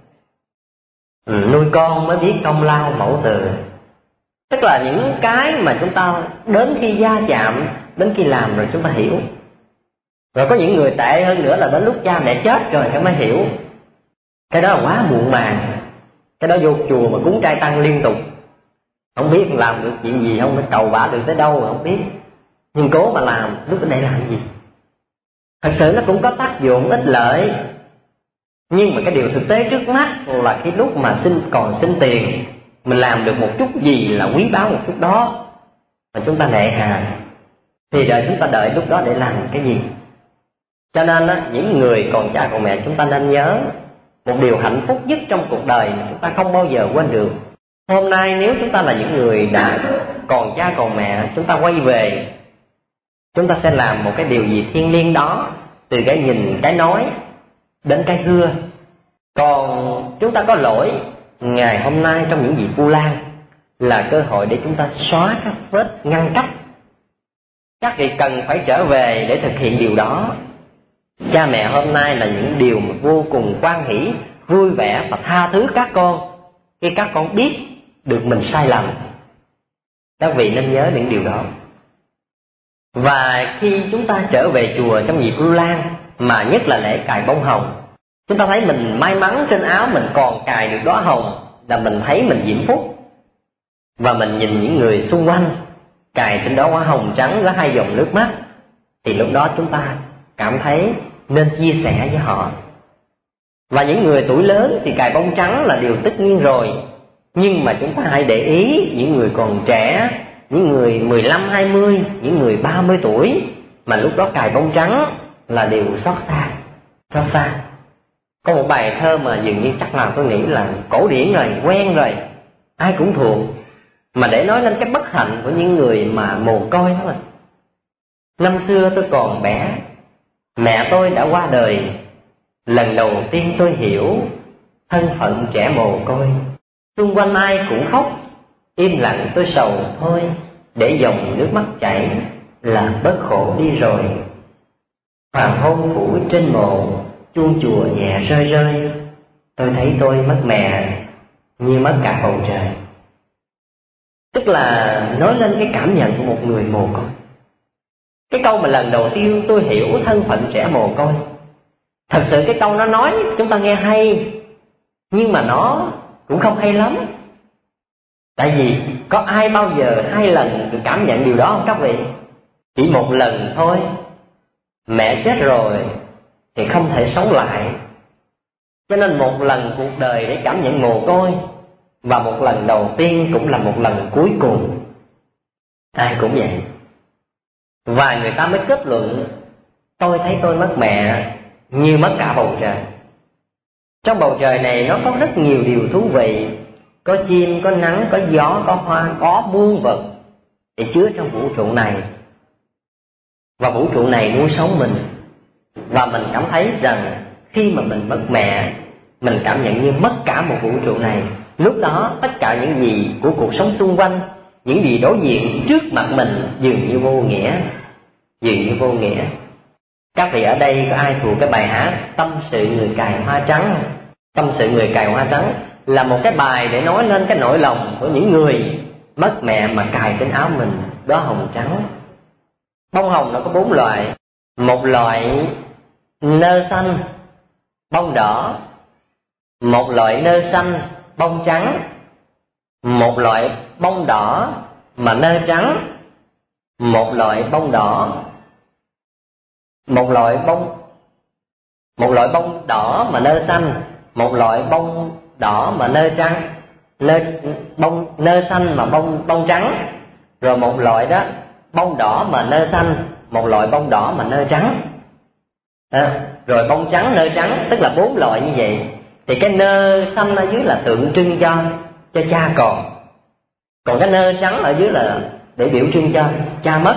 S2: Nuôi con mới biết công lao mẫu từ. Tức là những cái mà chúng ta đến khi va chạm, đến khi làm rồi chúng ta hiểu. Rồi có những người tệ hơn nữa là đến lúc cha mẹ chết rồi mới hiểu. Cái đó là quá muộn màng. Cái đó vô chùa mà cúng trai tăng liên tục, không biết làm được chuyện gì, không biết cầu vả được tới đâu không biết, nhưng cố mà làm. Lúc ở đây làm gì? Thật sự nó cũng có tác dụng ích lợi, nhưng mà cái điều thực tế trước mắt là cái lúc mà còn sinh tiền, mình làm được một chút gì là quý báu một chút đó mà chúng ta nệ hà, thì đợi chúng ta đợi lúc đó để làm cái gì. Cho nên á, những người còn cha còn mẹ chúng ta nên nhớ một điều hạnh phúc nhất trong cuộc đời mà chúng ta không bao giờ quên được. Hôm nay nếu chúng ta là những người đã còn cha còn mẹ, chúng ta quay về, chúng ta sẽ làm một cái điều gì thiêng liêng đó, từ cái nhìn, cái nói đến cái hưa. Còn chúng ta có lỗi, ngày hôm nay trong những vị Vu Lan là cơ hội để chúng ta xóa các vết ngăn cách. Các vị cần phải trở về để thực hiện điều đó. Cha mẹ hôm nay là những điều mà vô cùng hoan hỷ, vui vẻ và tha thứ các con khi các con biết được mình sai lầm. Các vị nên nhớ những điều đó. Và khi chúng ta trở về chùa trong dịp Vu Lan, mà nhất là lễ cài bông hồng, chúng ta thấy mình may mắn trên áo mình còn cài được đóa hồng, là mình thấy mình diễm phúc. Và mình nhìn những người xung quanh cài trên đó đóa hồng trắng có 2 dòng nước mắt, thì lúc đó chúng ta cảm thấy nên chia sẻ với họ. Và những người tuổi lớn thì cài bông trắng là điều tất nhiên rồi, nhưng mà chúng ta hãy để ý những người còn trẻ, những người 15, 20, những người 30 tuổi mà lúc đó cài bông trắng là điều xót xa. Có một bài thơ mà dường như chắc là tôi nghĩ là cổ điển rồi, quen rồi, ai cũng thuộc, mà để nói lên cái bất hạnh của những người mà mồ côi đó là: năm xưa tôi còn bé, mẹ tôi đã qua đời, lần đầu tiên tôi hiểu thân phận trẻ mồ côi. Xung quanh ai cũng khóc, im lặng tôi sầu thôi, để dòng nước mắt chảy là bớt khổ đi rồi. Hoàng hôn phủ trên mộ, chuông chùa nhẹ rơi rơi, tôi thấy tôi mất mẹ như mất cả bầu trời. Tức là nói lên cái cảm nhận của một người mồ côi. Cái câu mà lần đầu tiên tôi hiểu thân phận trẻ mồ côi, thật sự cái câu nó nói chúng ta nghe hay, nhưng mà nó cũng không hay lắm. Tại vì có ai bao giờ 2 lần được cảm nhận điều đó không các vị? Chỉ một lần thôi. Mẹ chết rồi thì không thể sống lại, cho nên một lần cuộc đời để cảm nhận mồ côi, và một lần đầu tiên cũng là một lần cuối cùng. Ai cũng vậy. Và người ta mới kết luận: tôi thấy tôi mất mẹ như mất cả bầu trời. Trong bầu trời này nó có rất nhiều điều thú vị, có chim, có nắng, có gió, có hoa, có muôn vật để chứa trong vũ trụ này. Và vũ trụ này nuôi sống mình. Và mình cảm thấy rằng khi mà mình mất mẹ, mình cảm nhận như mất cả một vũ trụ này. Lúc đó tất cả những gì của cuộc sống xung quanh, những gì đối diện trước mặt mình dường như vô nghĩa. Các vị ở đây có ai thuộc cái bài hát Tâm sự người cài hoa trắng không? Tâm sự người cài hoa trắng là một cái bài để nói lên cái nỗi lòng của những người mất mẹ mà cài trên áo mình đóa hồng trắng. Bông hồng nó có 4 loại. Một loại nơ xanh, bông đỏ. Một loại nơ xanh, bông trắng. Một loại bông đỏ mà nơ trắng. Một loại bông đỏ. Một loại bông đỏ mà nơ xanh. Một loại bông đỏ mà nơ trắng. Nơ xanh mà bông trắng. Rồi một loại đó bông đỏ mà nơ xanh. Một loại bông đỏ mà nơ trắng. Rồi bông trắng nơ trắng, tức là 4 loại như vậy. Thì cái nơ xanh ở dưới là tượng trưng cho cha còn. Còn cái nơ trắng ở dưới là để biểu trưng cho cha mất.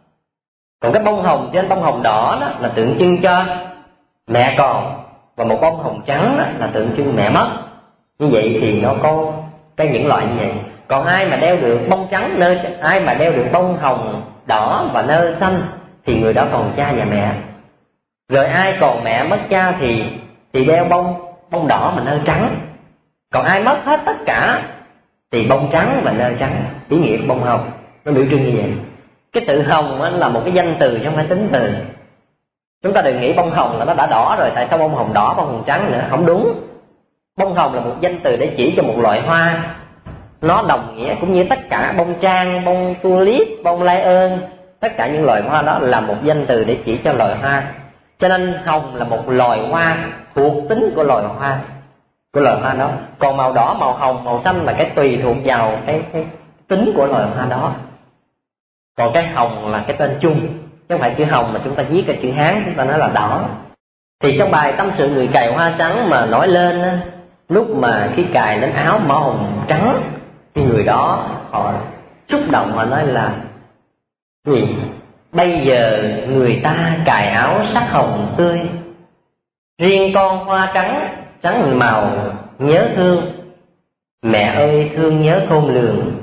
S2: Còn cái bông hồng trên bông hồng đỏ đó là tượng trưng cho mẹ còn. Và một bông hồng trắng đó là tượng trưng mẹ mất. Như vậy thì nó có những loại như vậy. Còn ai mà đeo được bông trắng ai mà đeo được bông hồng đỏ và nơ xanh thì người đó còn cha và mẹ. Rồi ai còn mẹ mất cha thì đeo bông đỏ mà nơ trắng. Còn ai mất hết tất cả thì bông trắng và nơ trắng. Ý nghĩa của bông hồng nó biểu trưng như vậy. Cái từ hồng là một cái danh từ chứ không phải tính từ. Chúng ta đừng nghĩ bông hồng là nó đã đỏ rồi, tại sao bông hồng đỏ, bông hồng trắng nữa? Không đúng. Bông hồng là một danh từ để chỉ cho một loại hoa. Nó đồng nghĩa cũng như tất cả bông trang, bông tulip, bông lai ơn, tất cả những loài hoa đó là một danh từ để chỉ cho loài hoa. Cho nên hồng là một loài hoa thuộc tính của loài hoa đó. Còn màu đỏ, màu hồng, màu xanh là cái tùy thuộc vào cái tính của loài hoa đó. Còn cái hồng là cái tên chung, chứ không phải chữ hồng mà chúng ta viết cái chữ Hán chúng ta nói là đỏ. Thì trong bài tâm sự người cài hoa trắng mà nói lên á, lúc mà khi cài lên áo màu hồng trắng thì người đó họ xúc động, họ nói là gì? Bây giờ người ta cài áo sắc hồng tươi, riêng con hoa trắng, trắng màu nhớ thương. Mẹ ơi thương nhớ khôn lường,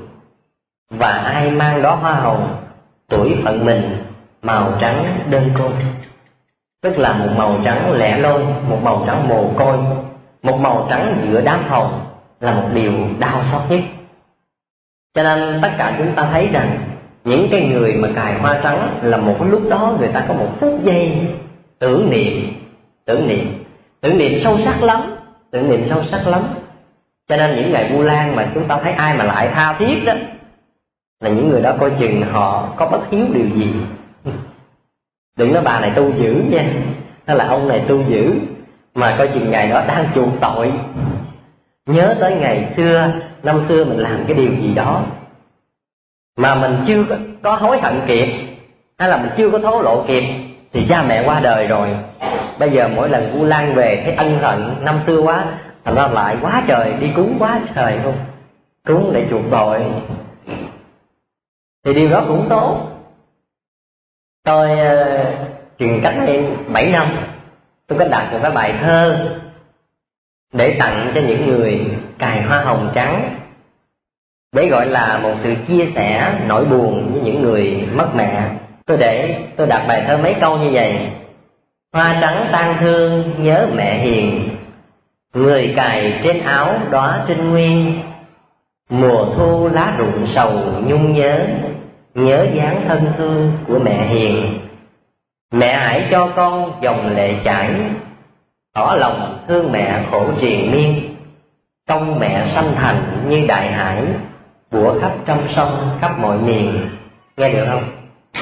S2: và ai mang đó hoa hồng, tuổi phận mình màu trắng đơn côi. Tức là một màu trắng lẻ loi, một màu trắng mồ côi, một màu trắng giữa đám hồng là một điều đau xót nhất. Cho nên tất cả chúng ta thấy rằng những cái người mà cài hoa trắng là một lúc đó người ta có một phút giây tưởng niệm sâu sắc lắm. Cho nên những ngày Vu Lan mà chúng ta thấy ai mà lại tha thiết đó là những người đó coi chừng họ có bất hiếu điều gì. Đừng nói bà này tu dữ nha, hay là ông này tu dữ, mà coi chừng ngày đó đang chuộc tội. Nhớ tới ngày xưa, năm xưa mình làm cái điều gì đó mà mình chưa có hối hận kịp, hay là mình chưa có thổ lộ kịp thì cha mẹ qua đời rồi. Bây giờ mỗi lần Vu Lan về thấy ân hận năm xưa quá, thành ra lại quá trời, đi cúng quá trời không, cúng để chuộc tội. Thì điều đó cũng tốt. Tôi chừng cách đây 7 năm tôi có đặt một cái bài thơ để tặng cho những người cài hoa hồng trắng, để gọi là một sự chia sẻ nỗi buồn với những người mất mẹ. Tôi đặt bài thơ mấy câu như vậy: hoa trắng tang thương nhớ mẹ hiền, người cài trên áo đóa trinh nguyên. Mùa thu lá rụng sầu nhung nhớ dáng thân thương của mẹ hiền. Mẹ hãy cho con dòng lệ chảy, tỏ lòng thương mẹ khổ triền miên. Công mẹ sanh thành như đại hải, bủa khắp trong sông khắp mọi miền. Nghe được không?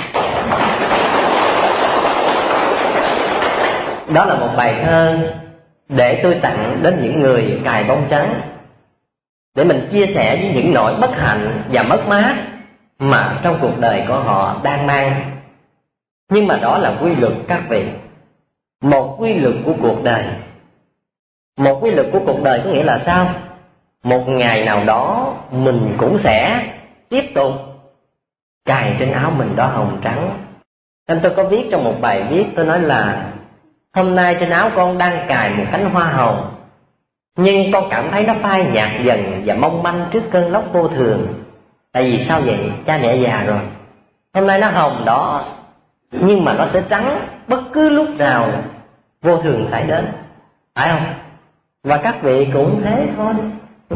S2: Đó là một bài thơ để tôi tặng đến những người cài bông trắng, để mình chia sẻ với những nỗi bất hạnh và mất mát mà trong cuộc đời của họ đang mang. Nhưng mà đó là quy luật các vị, một quy luật của cuộc đời. Một quy luật của cuộc đời có nghĩa là sao? Một ngày nào đó mình cũng sẽ tiếp tục cài trên áo mình đóa hồng trắng. Nên tôi có viết trong một bài viết, tôi nói là hôm nay trên áo con đang cài một cánh hoa hồng, nhưng con cảm thấy nó phai nhạt dần và mong manh trước cơn lốc vô thường. Tại vì sao vậy? Cha mẹ già rồi. Hôm nay nó hồng đỏ, nhưng mà nó sẽ trắng bất cứ lúc nào vô thường xảy đến, phải không? Và các vị cũng thế thôi.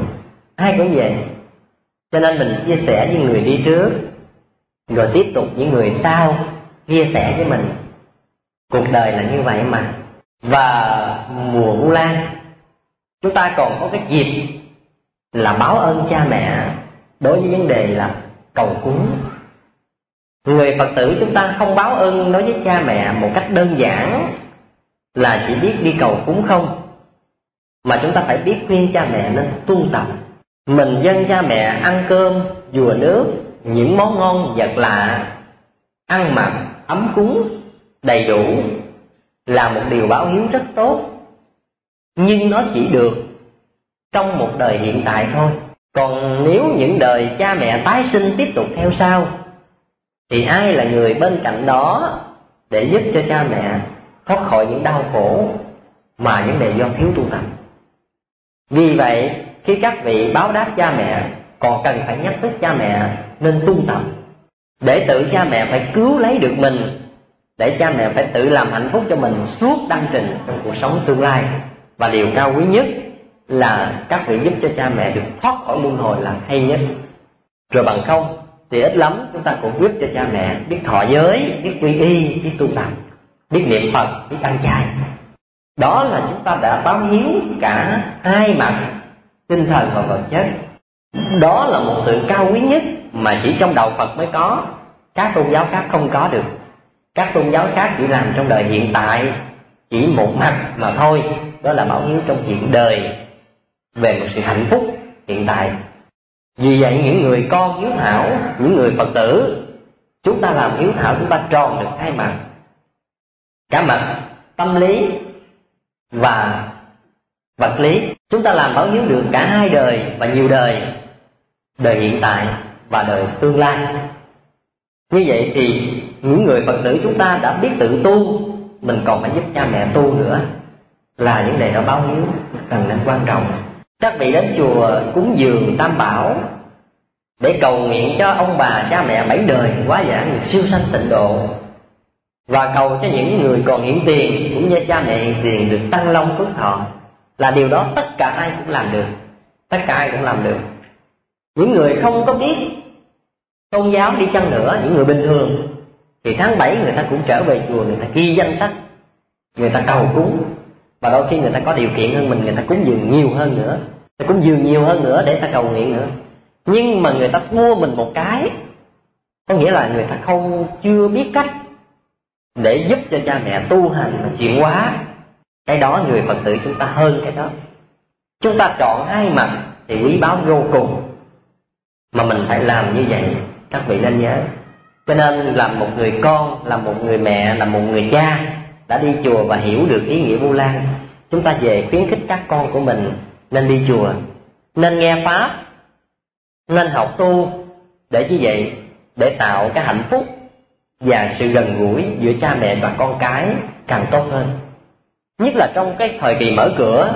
S2: ai cũng vậy. Cho nên mình chia sẻ với người đi trước, rồi tiếp tục những người sau chia sẻ với mình. Cuộc đời là như vậy mà. Và mùa Vu Lan chúng ta còn có cái dịp là báo ơn cha mẹ đối với vấn đề là cầu cúng. Người Phật tử chúng ta không báo ơn đối với cha mẹ một cách đơn giản là chỉ biết đi cầu cúng không, mà chúng ta phải biết khuyên cha mẹ nên tu tập. Mình dâng cha mẹ ăn cơm, dùa nước, những món ngon vật lạ, ăn mặc ấm cúng đầy đủ là một điều báo hiếu rất tốt. Nhưng nó chỉ được trong một đời hiện tại thôi. Còn nếu những đời cha mẹ tái sinh tiếp tục theo sau, thì ai là người bên cạnh đó để giúp cho cha mẹ thoát khỏi những đau khổ mà vấn đề do thiếu tu tập? Vì vậy, khi các vị báo đáp cha mẹ, còn cần phải nhắc tới cha mẹ nên tu tập, để tự cha mẹ phải cứu lấy được mình, để cha mẹ phải tự làm hạnh phúc cho mình suốt đăng trình trong cuộc sống tương lai. Và điều cao quý nhất là các vị giúp cho cha mẹ được thoát khỏi luân hồi là hay nhất. Rồi bằng không thì ít lắm chúng ta cũng giúp cho cha mẹ biết thọ giới, biết quy y, biết tu tập, biết niệm Phật, biết ăn chay. Đó là chúng ta đã báo hiếu cả hai mặt, tinh thần và vật chất. Đó là một sự cao quý nhất mà chỉ trong đạo Phật mới có, các tôn giáo khác không có được. Các tôn giáo khác chỉ làm trong đời hiện tại, chỉ một mặt mà thôi. Đó là báo hiếu trong hiện đời, về một sự hạnh phúc hiện tại. Vì vậy những người con hiếu thảo, những người Phật tử, chúng ta làm hiếu thảo, chúng ta tròn được hai mặt, cả mặt tâm lý và vật lý. Chúng ta làm báo hiếu được cả hai đời và nhiều đời, đời hiện tại và đời tương lai. Như vậy thì những người Phật tử chúng ta đã biết tự tu, mình còn phải giúp cha mẹ tu nữa, là vấn đề đó báo hiếu cần nên quan trọng. Các vị đến chùa cúng dường Tam Bảo để cầu nguyện cho ông bà cha mẹ 7 đời hóa giảng được siêu sanh tịnh độ, và cầu cho những người còn hiện tiền cũng như cha mẹ hiện tiền được tăng long phước thọ, là điều đó tất cả ai cũng làm được. Tất cả ai cũng làm được. Những người không có biết tôn giáo đi chăng nữa, những người bình thường, thì tháng 7 người ta cũng trở về chùa, người ta ghi danh sách, người ta cầu cúng. Và đôi khi người ta có điều kiện hơn mình, người ta cúng dường nhiều hơn nữa, người ta cúng dường nhiều hơn nữa để ta cầu nguyện nữa. Nhưng mà người ta thua mình một cái, có nghĩa là người ta chưa biết cách để giúp cho cha mẹ tu hành và chuyển hóa. Cái đó người Phật tử chúng ta hơn cái đó. Chúng ta chọn hai mặt thì quý báu vô cùng, mà mình phải làm như vậy, các vị nên nhớ. Cho nên làm một người con, làm một người mẹ, làm một người cha đã đi chùa và hiểu được ý nghĩa Vu Lan, chúng ta về khuyến khích các con của mình nên đi chùa, nên nghe Pháp, nên học tu, để như vậy để tạo cái hạnh phúc và sự gần gũi giữa cha mẹ và con cái càng tốt hơn. Nhất là trong cái thời kỳ mở cửa,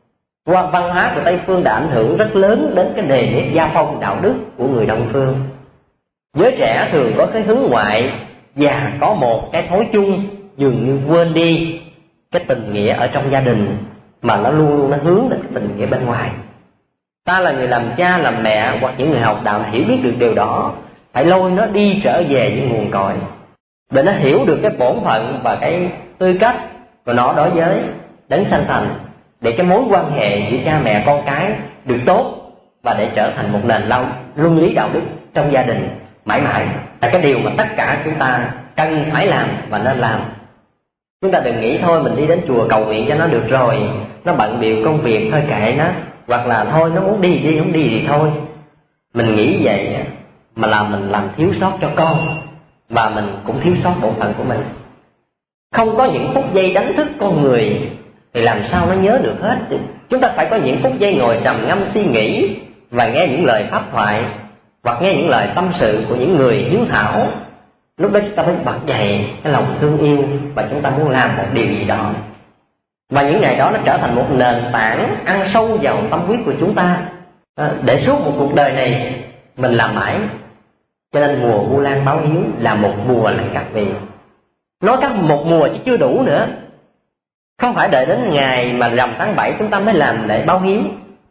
S2: văn hóa của Tây Phương đã ảnh hưởng rất lớn đến cái nề nếp gia phong đạo đức của người Đông Phương. Giới trẻ thường có cái hướng ngoại và có một cái thói chung dường như quên đi cái tình nghĩa ở trong gia đình, mà nó luôn luôn nó hướng đến cái tình nghĩa bên ngoài. Ta là người làm cha làm mẹ hoặc những người học đạo hiểu biết được điều đó, phải lôi nó đi trở về với nguồn cội, để nó hiểu được cái bổn phận và cái tư cách của nó đối với đấng sanh thành, để cái mối quan hệ giữa cha mẹ con cái được tốt, và để trở thành một nền luân lý đạo đức trong gia đình mãi mãi, là cái điều mà tất cả chúng ta cần phải làm và nên làm. Chúng ta đừng nghĩ thôi mình đi đến chùa cầu nguyện cho nó được rồi, nó bận bịu công việc thôi kệ nó, hoặc là thôi nó muốn đi không đi thì thôi. Mình nghĩ vậy mà mình làm thiếu sót cho con, và mình cũng thiếu sót bổn phận của mình. Không có những phút giây đánh thức con người thì làm sao nó nhớ được hết. Chúng ta phải có những phút giây ngồi trầm ngâm suy nghĩ và nghe những lời pháp thoại, hoặc nghe những lời tâm sự của những người hiếu thảo. Lúc đó chúng ta mới bật dậy cái lòng thương yêu, và chúng ta muốn làm một điều gì đó. Và những ngày đó nó trở thành một nền tảng ăn sâu vào tâm huyết của chúng ta, để suốt một cuộc đời này mình làm mãi. Cho nên mùa Vu Lan báo hiếu là một mùa là các vị. Nói các một mùa chứ chưa đủ nữa. Không phải đợi đến ngày mà rằm tháng 7 chúng ta mới làm để báo hiếu,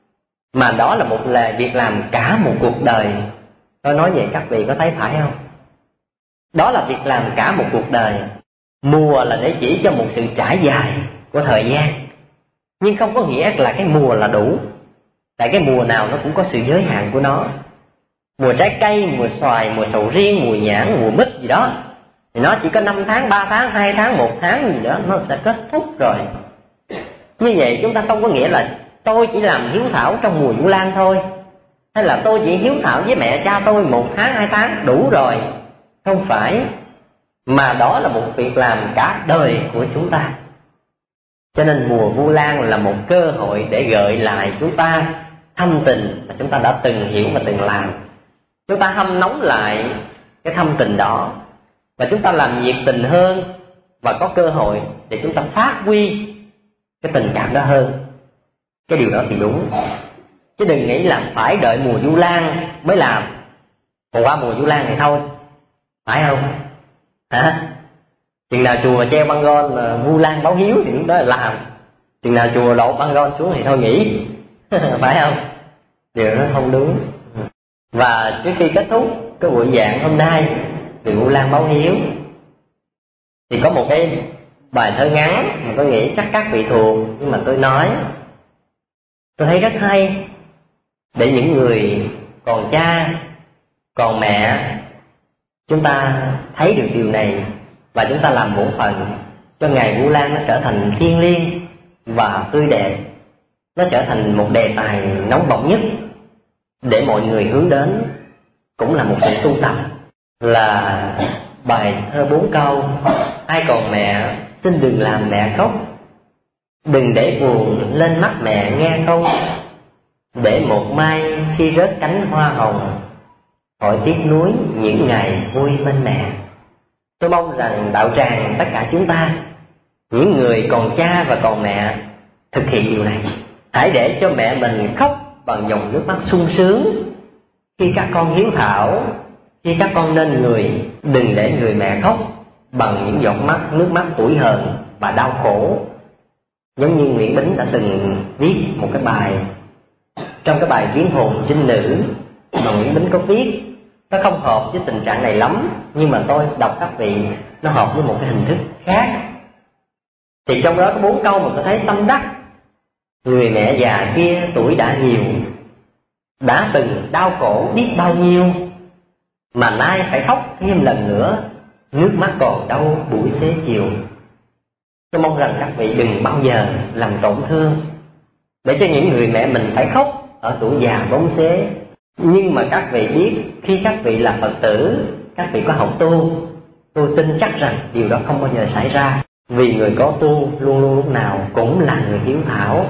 S2: mà đó là một việc làm cả một cuộc đời. Tôi nói vậy các vị có thấy phải không? Đó là việc làm cả một cuộc đời. Mùa là để chỉ cho một sự trải dài của thời gian, nhưng không có nghĩa là cái mùa là đủ. Tại cái mùa nào nó cũng có sự giới hạn của nó. Mùa trái cây, mùa xoài, mùa sầu riêng, mùa nhãn, mùa mít gì đó thì nó chỉ có 5 tháng, 3 tháng, 2 tháng, 1 tháng gì đó, nó sẽ kết thúc rồi. Như vậy chúng ta không có nghĩa là tôi chỉ làm hiếu thảo trong mùa Vu Lan thôi, hay là tôi chỉ hiếu thảo với mẹ cha tôi 1 tháng, 2 tháng đủ rồi. Không phải, mà đó là một việc làm cả đời của chúng ta. Cho nên mùa Vu Lan là một cơ hội để gợi lại chúng ta thâm tình mà chúng ta đã từng hiểu và từng làm. Chúng ta hâm nóng lại cái thâm tình đó, và chúng ta làm nhiệt tình hơn, và có cơ hội để chúng ta phát huy cái tình cảm đó hơn. Cái điều đó thì đúng. Chứ đừng nghĩ là phải đợi mùa Vu Lan mới làm, còn qua mùa Vu Lan thì thôi. Phải không? Hả? Chừng nào chùa treo băng rôn là Vu Lan báo hiếu thì lúc đó là làm. Chừng nào chùa đổ băng rôn xuống thì thôi nghỉ. Phải không? Điều đó không đúng. Và trước khi kết thúc cái buổi giảng hôm nay về Vu Lan báo hiếu thì có một cái bài thơ ngắn mà tôi nghĩ chắc các vị thuộc, nhưng mà tôi nói tôi thấy rất hay, để những người còn cha còn mẹ chúng ta thấy được điều này, và chúng ta làm bổn phận cho ngày Vu Lan nó trở thành thiêng liêng và tươi đẹp, nó trở thành một đề tài nóng bỏng nhất để mọi người hướng đến. Cũng là một sự tu tập, là bài thơ 4 câu: ai còn mẹ xin đừng làm mẹ khóc, đừng để buồn lên mắt mẹ nghe không, để một mai khi rớt cánh hoa hồng, hỏi tiếc nuối những ngày vui bên mẹ. Tôi mong rằng đạo tràng tất cả chúng ta, những người còn cha và còn mẹ, thực hiện điều này. Hãy để cho mẹ mình khóc bằng dòng nước mắt sung sướng khi các con hiếu thảo, khi các con nên người. Đừng để người mẹ khóc bằng những giọt nước mắt tủi hờn và đau khổ. Giống như Nguyễn Bính đã từng viết một cái bài, trong cái bài Kiến hồn trinh nữ mà Nguyễn Bính có viết, nó không hợp với tình trạng này lắm, nhưng mà tôi đọc các vị nó hợp với một cái hình thức khác. Thì trong đó có 4 câu mà tôi thấy tâm đắc. Người mẹ già kia tuổi đã nhiều, đã từng đau khổ biết bao nhiêu, mà nay phải khóc thêm lần nữa, nước mắt còn đâu buổi xế chiều. Tôi mong rằng các vị đừng bao giờ làm tổn thương để cho những người mẹ mình phải khóc ở tuổi già bóng xế. Nhưng mà các vị biết, khi các vị là Phật tử, các vị có học tu, tôi tin chắc rằng điều đó không bao giờ xảy ra. Vì người có tu luôn luôn lúc nào cũng là người hiếu thảo.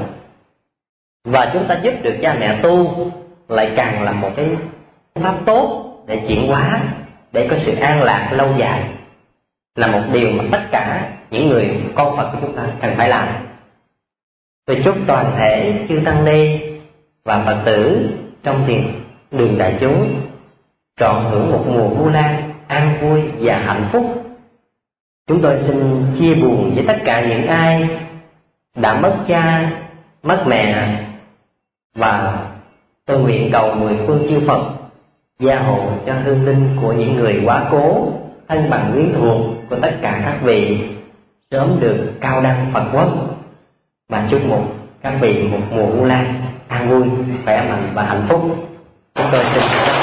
S2: Và chúng ta giúp được cha mẹ tu lại càng là một cái pháp tốt để chuyển hóa, để có sự an lạc lâu dài, là một điều mà tất cả những người con Phật của chúng ta cần phải làm. Tôi chúc toàn thể chư tăng ni và Phật tử trong thiền đường đại chúng trọn hưởng một mùa Vu Lan an vui và hạnh phúc. Chúng tôi xin chia buồn với tất cả những ai đã mất cha, mất mẹ, và tôi nguyện cầu 10 phương chư Phật gia hộ cho hương linh của những người quá cố, thân bằng quyến thuộc của tất cả các vị sớm được cao đăng Phật quốc, và chúc các vị một mùa Vu Lan an vui, khỏe mạnh và hạnh phúc. Chúng tôi xin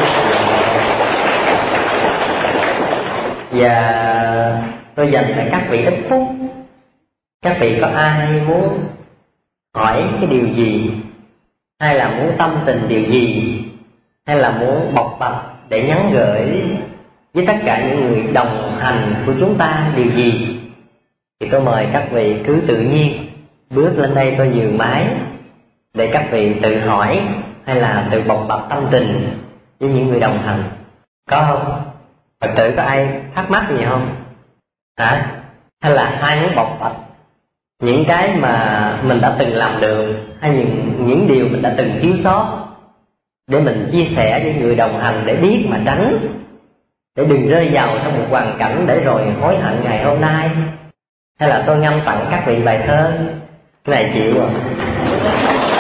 S2: và tôi dành lại các vị ít phút. Các vị có ai muốn hỏi cái điều gì, hay là muốn tâm tình điều gì, hay là muốn bộc bạch để nhắn gửi với tất cả những người đồng hành của chúng ta điều gì, thì tôi mời các vị cứ tự nhiên bước lên đây tôi nhường máy để các vị tự hỏi hay là tự bộc bạch tâm tình với những người đồng hành. Có không? Phật tử có ai thắc mắc gì không? Hả? Hay là ai muốn bộc bạch những cái mà mình đã từng làm được, hay những điều mình đã từng thiếu sót, để mình chia sẻ với người đồng hành để biết mà tránh, để đừng rơi vào trong một hoàn cảnh để rồi hối hận ngày hôm nay. Hay là tôi ngâm tặng các vị bài thơ, cái này chịu rồi.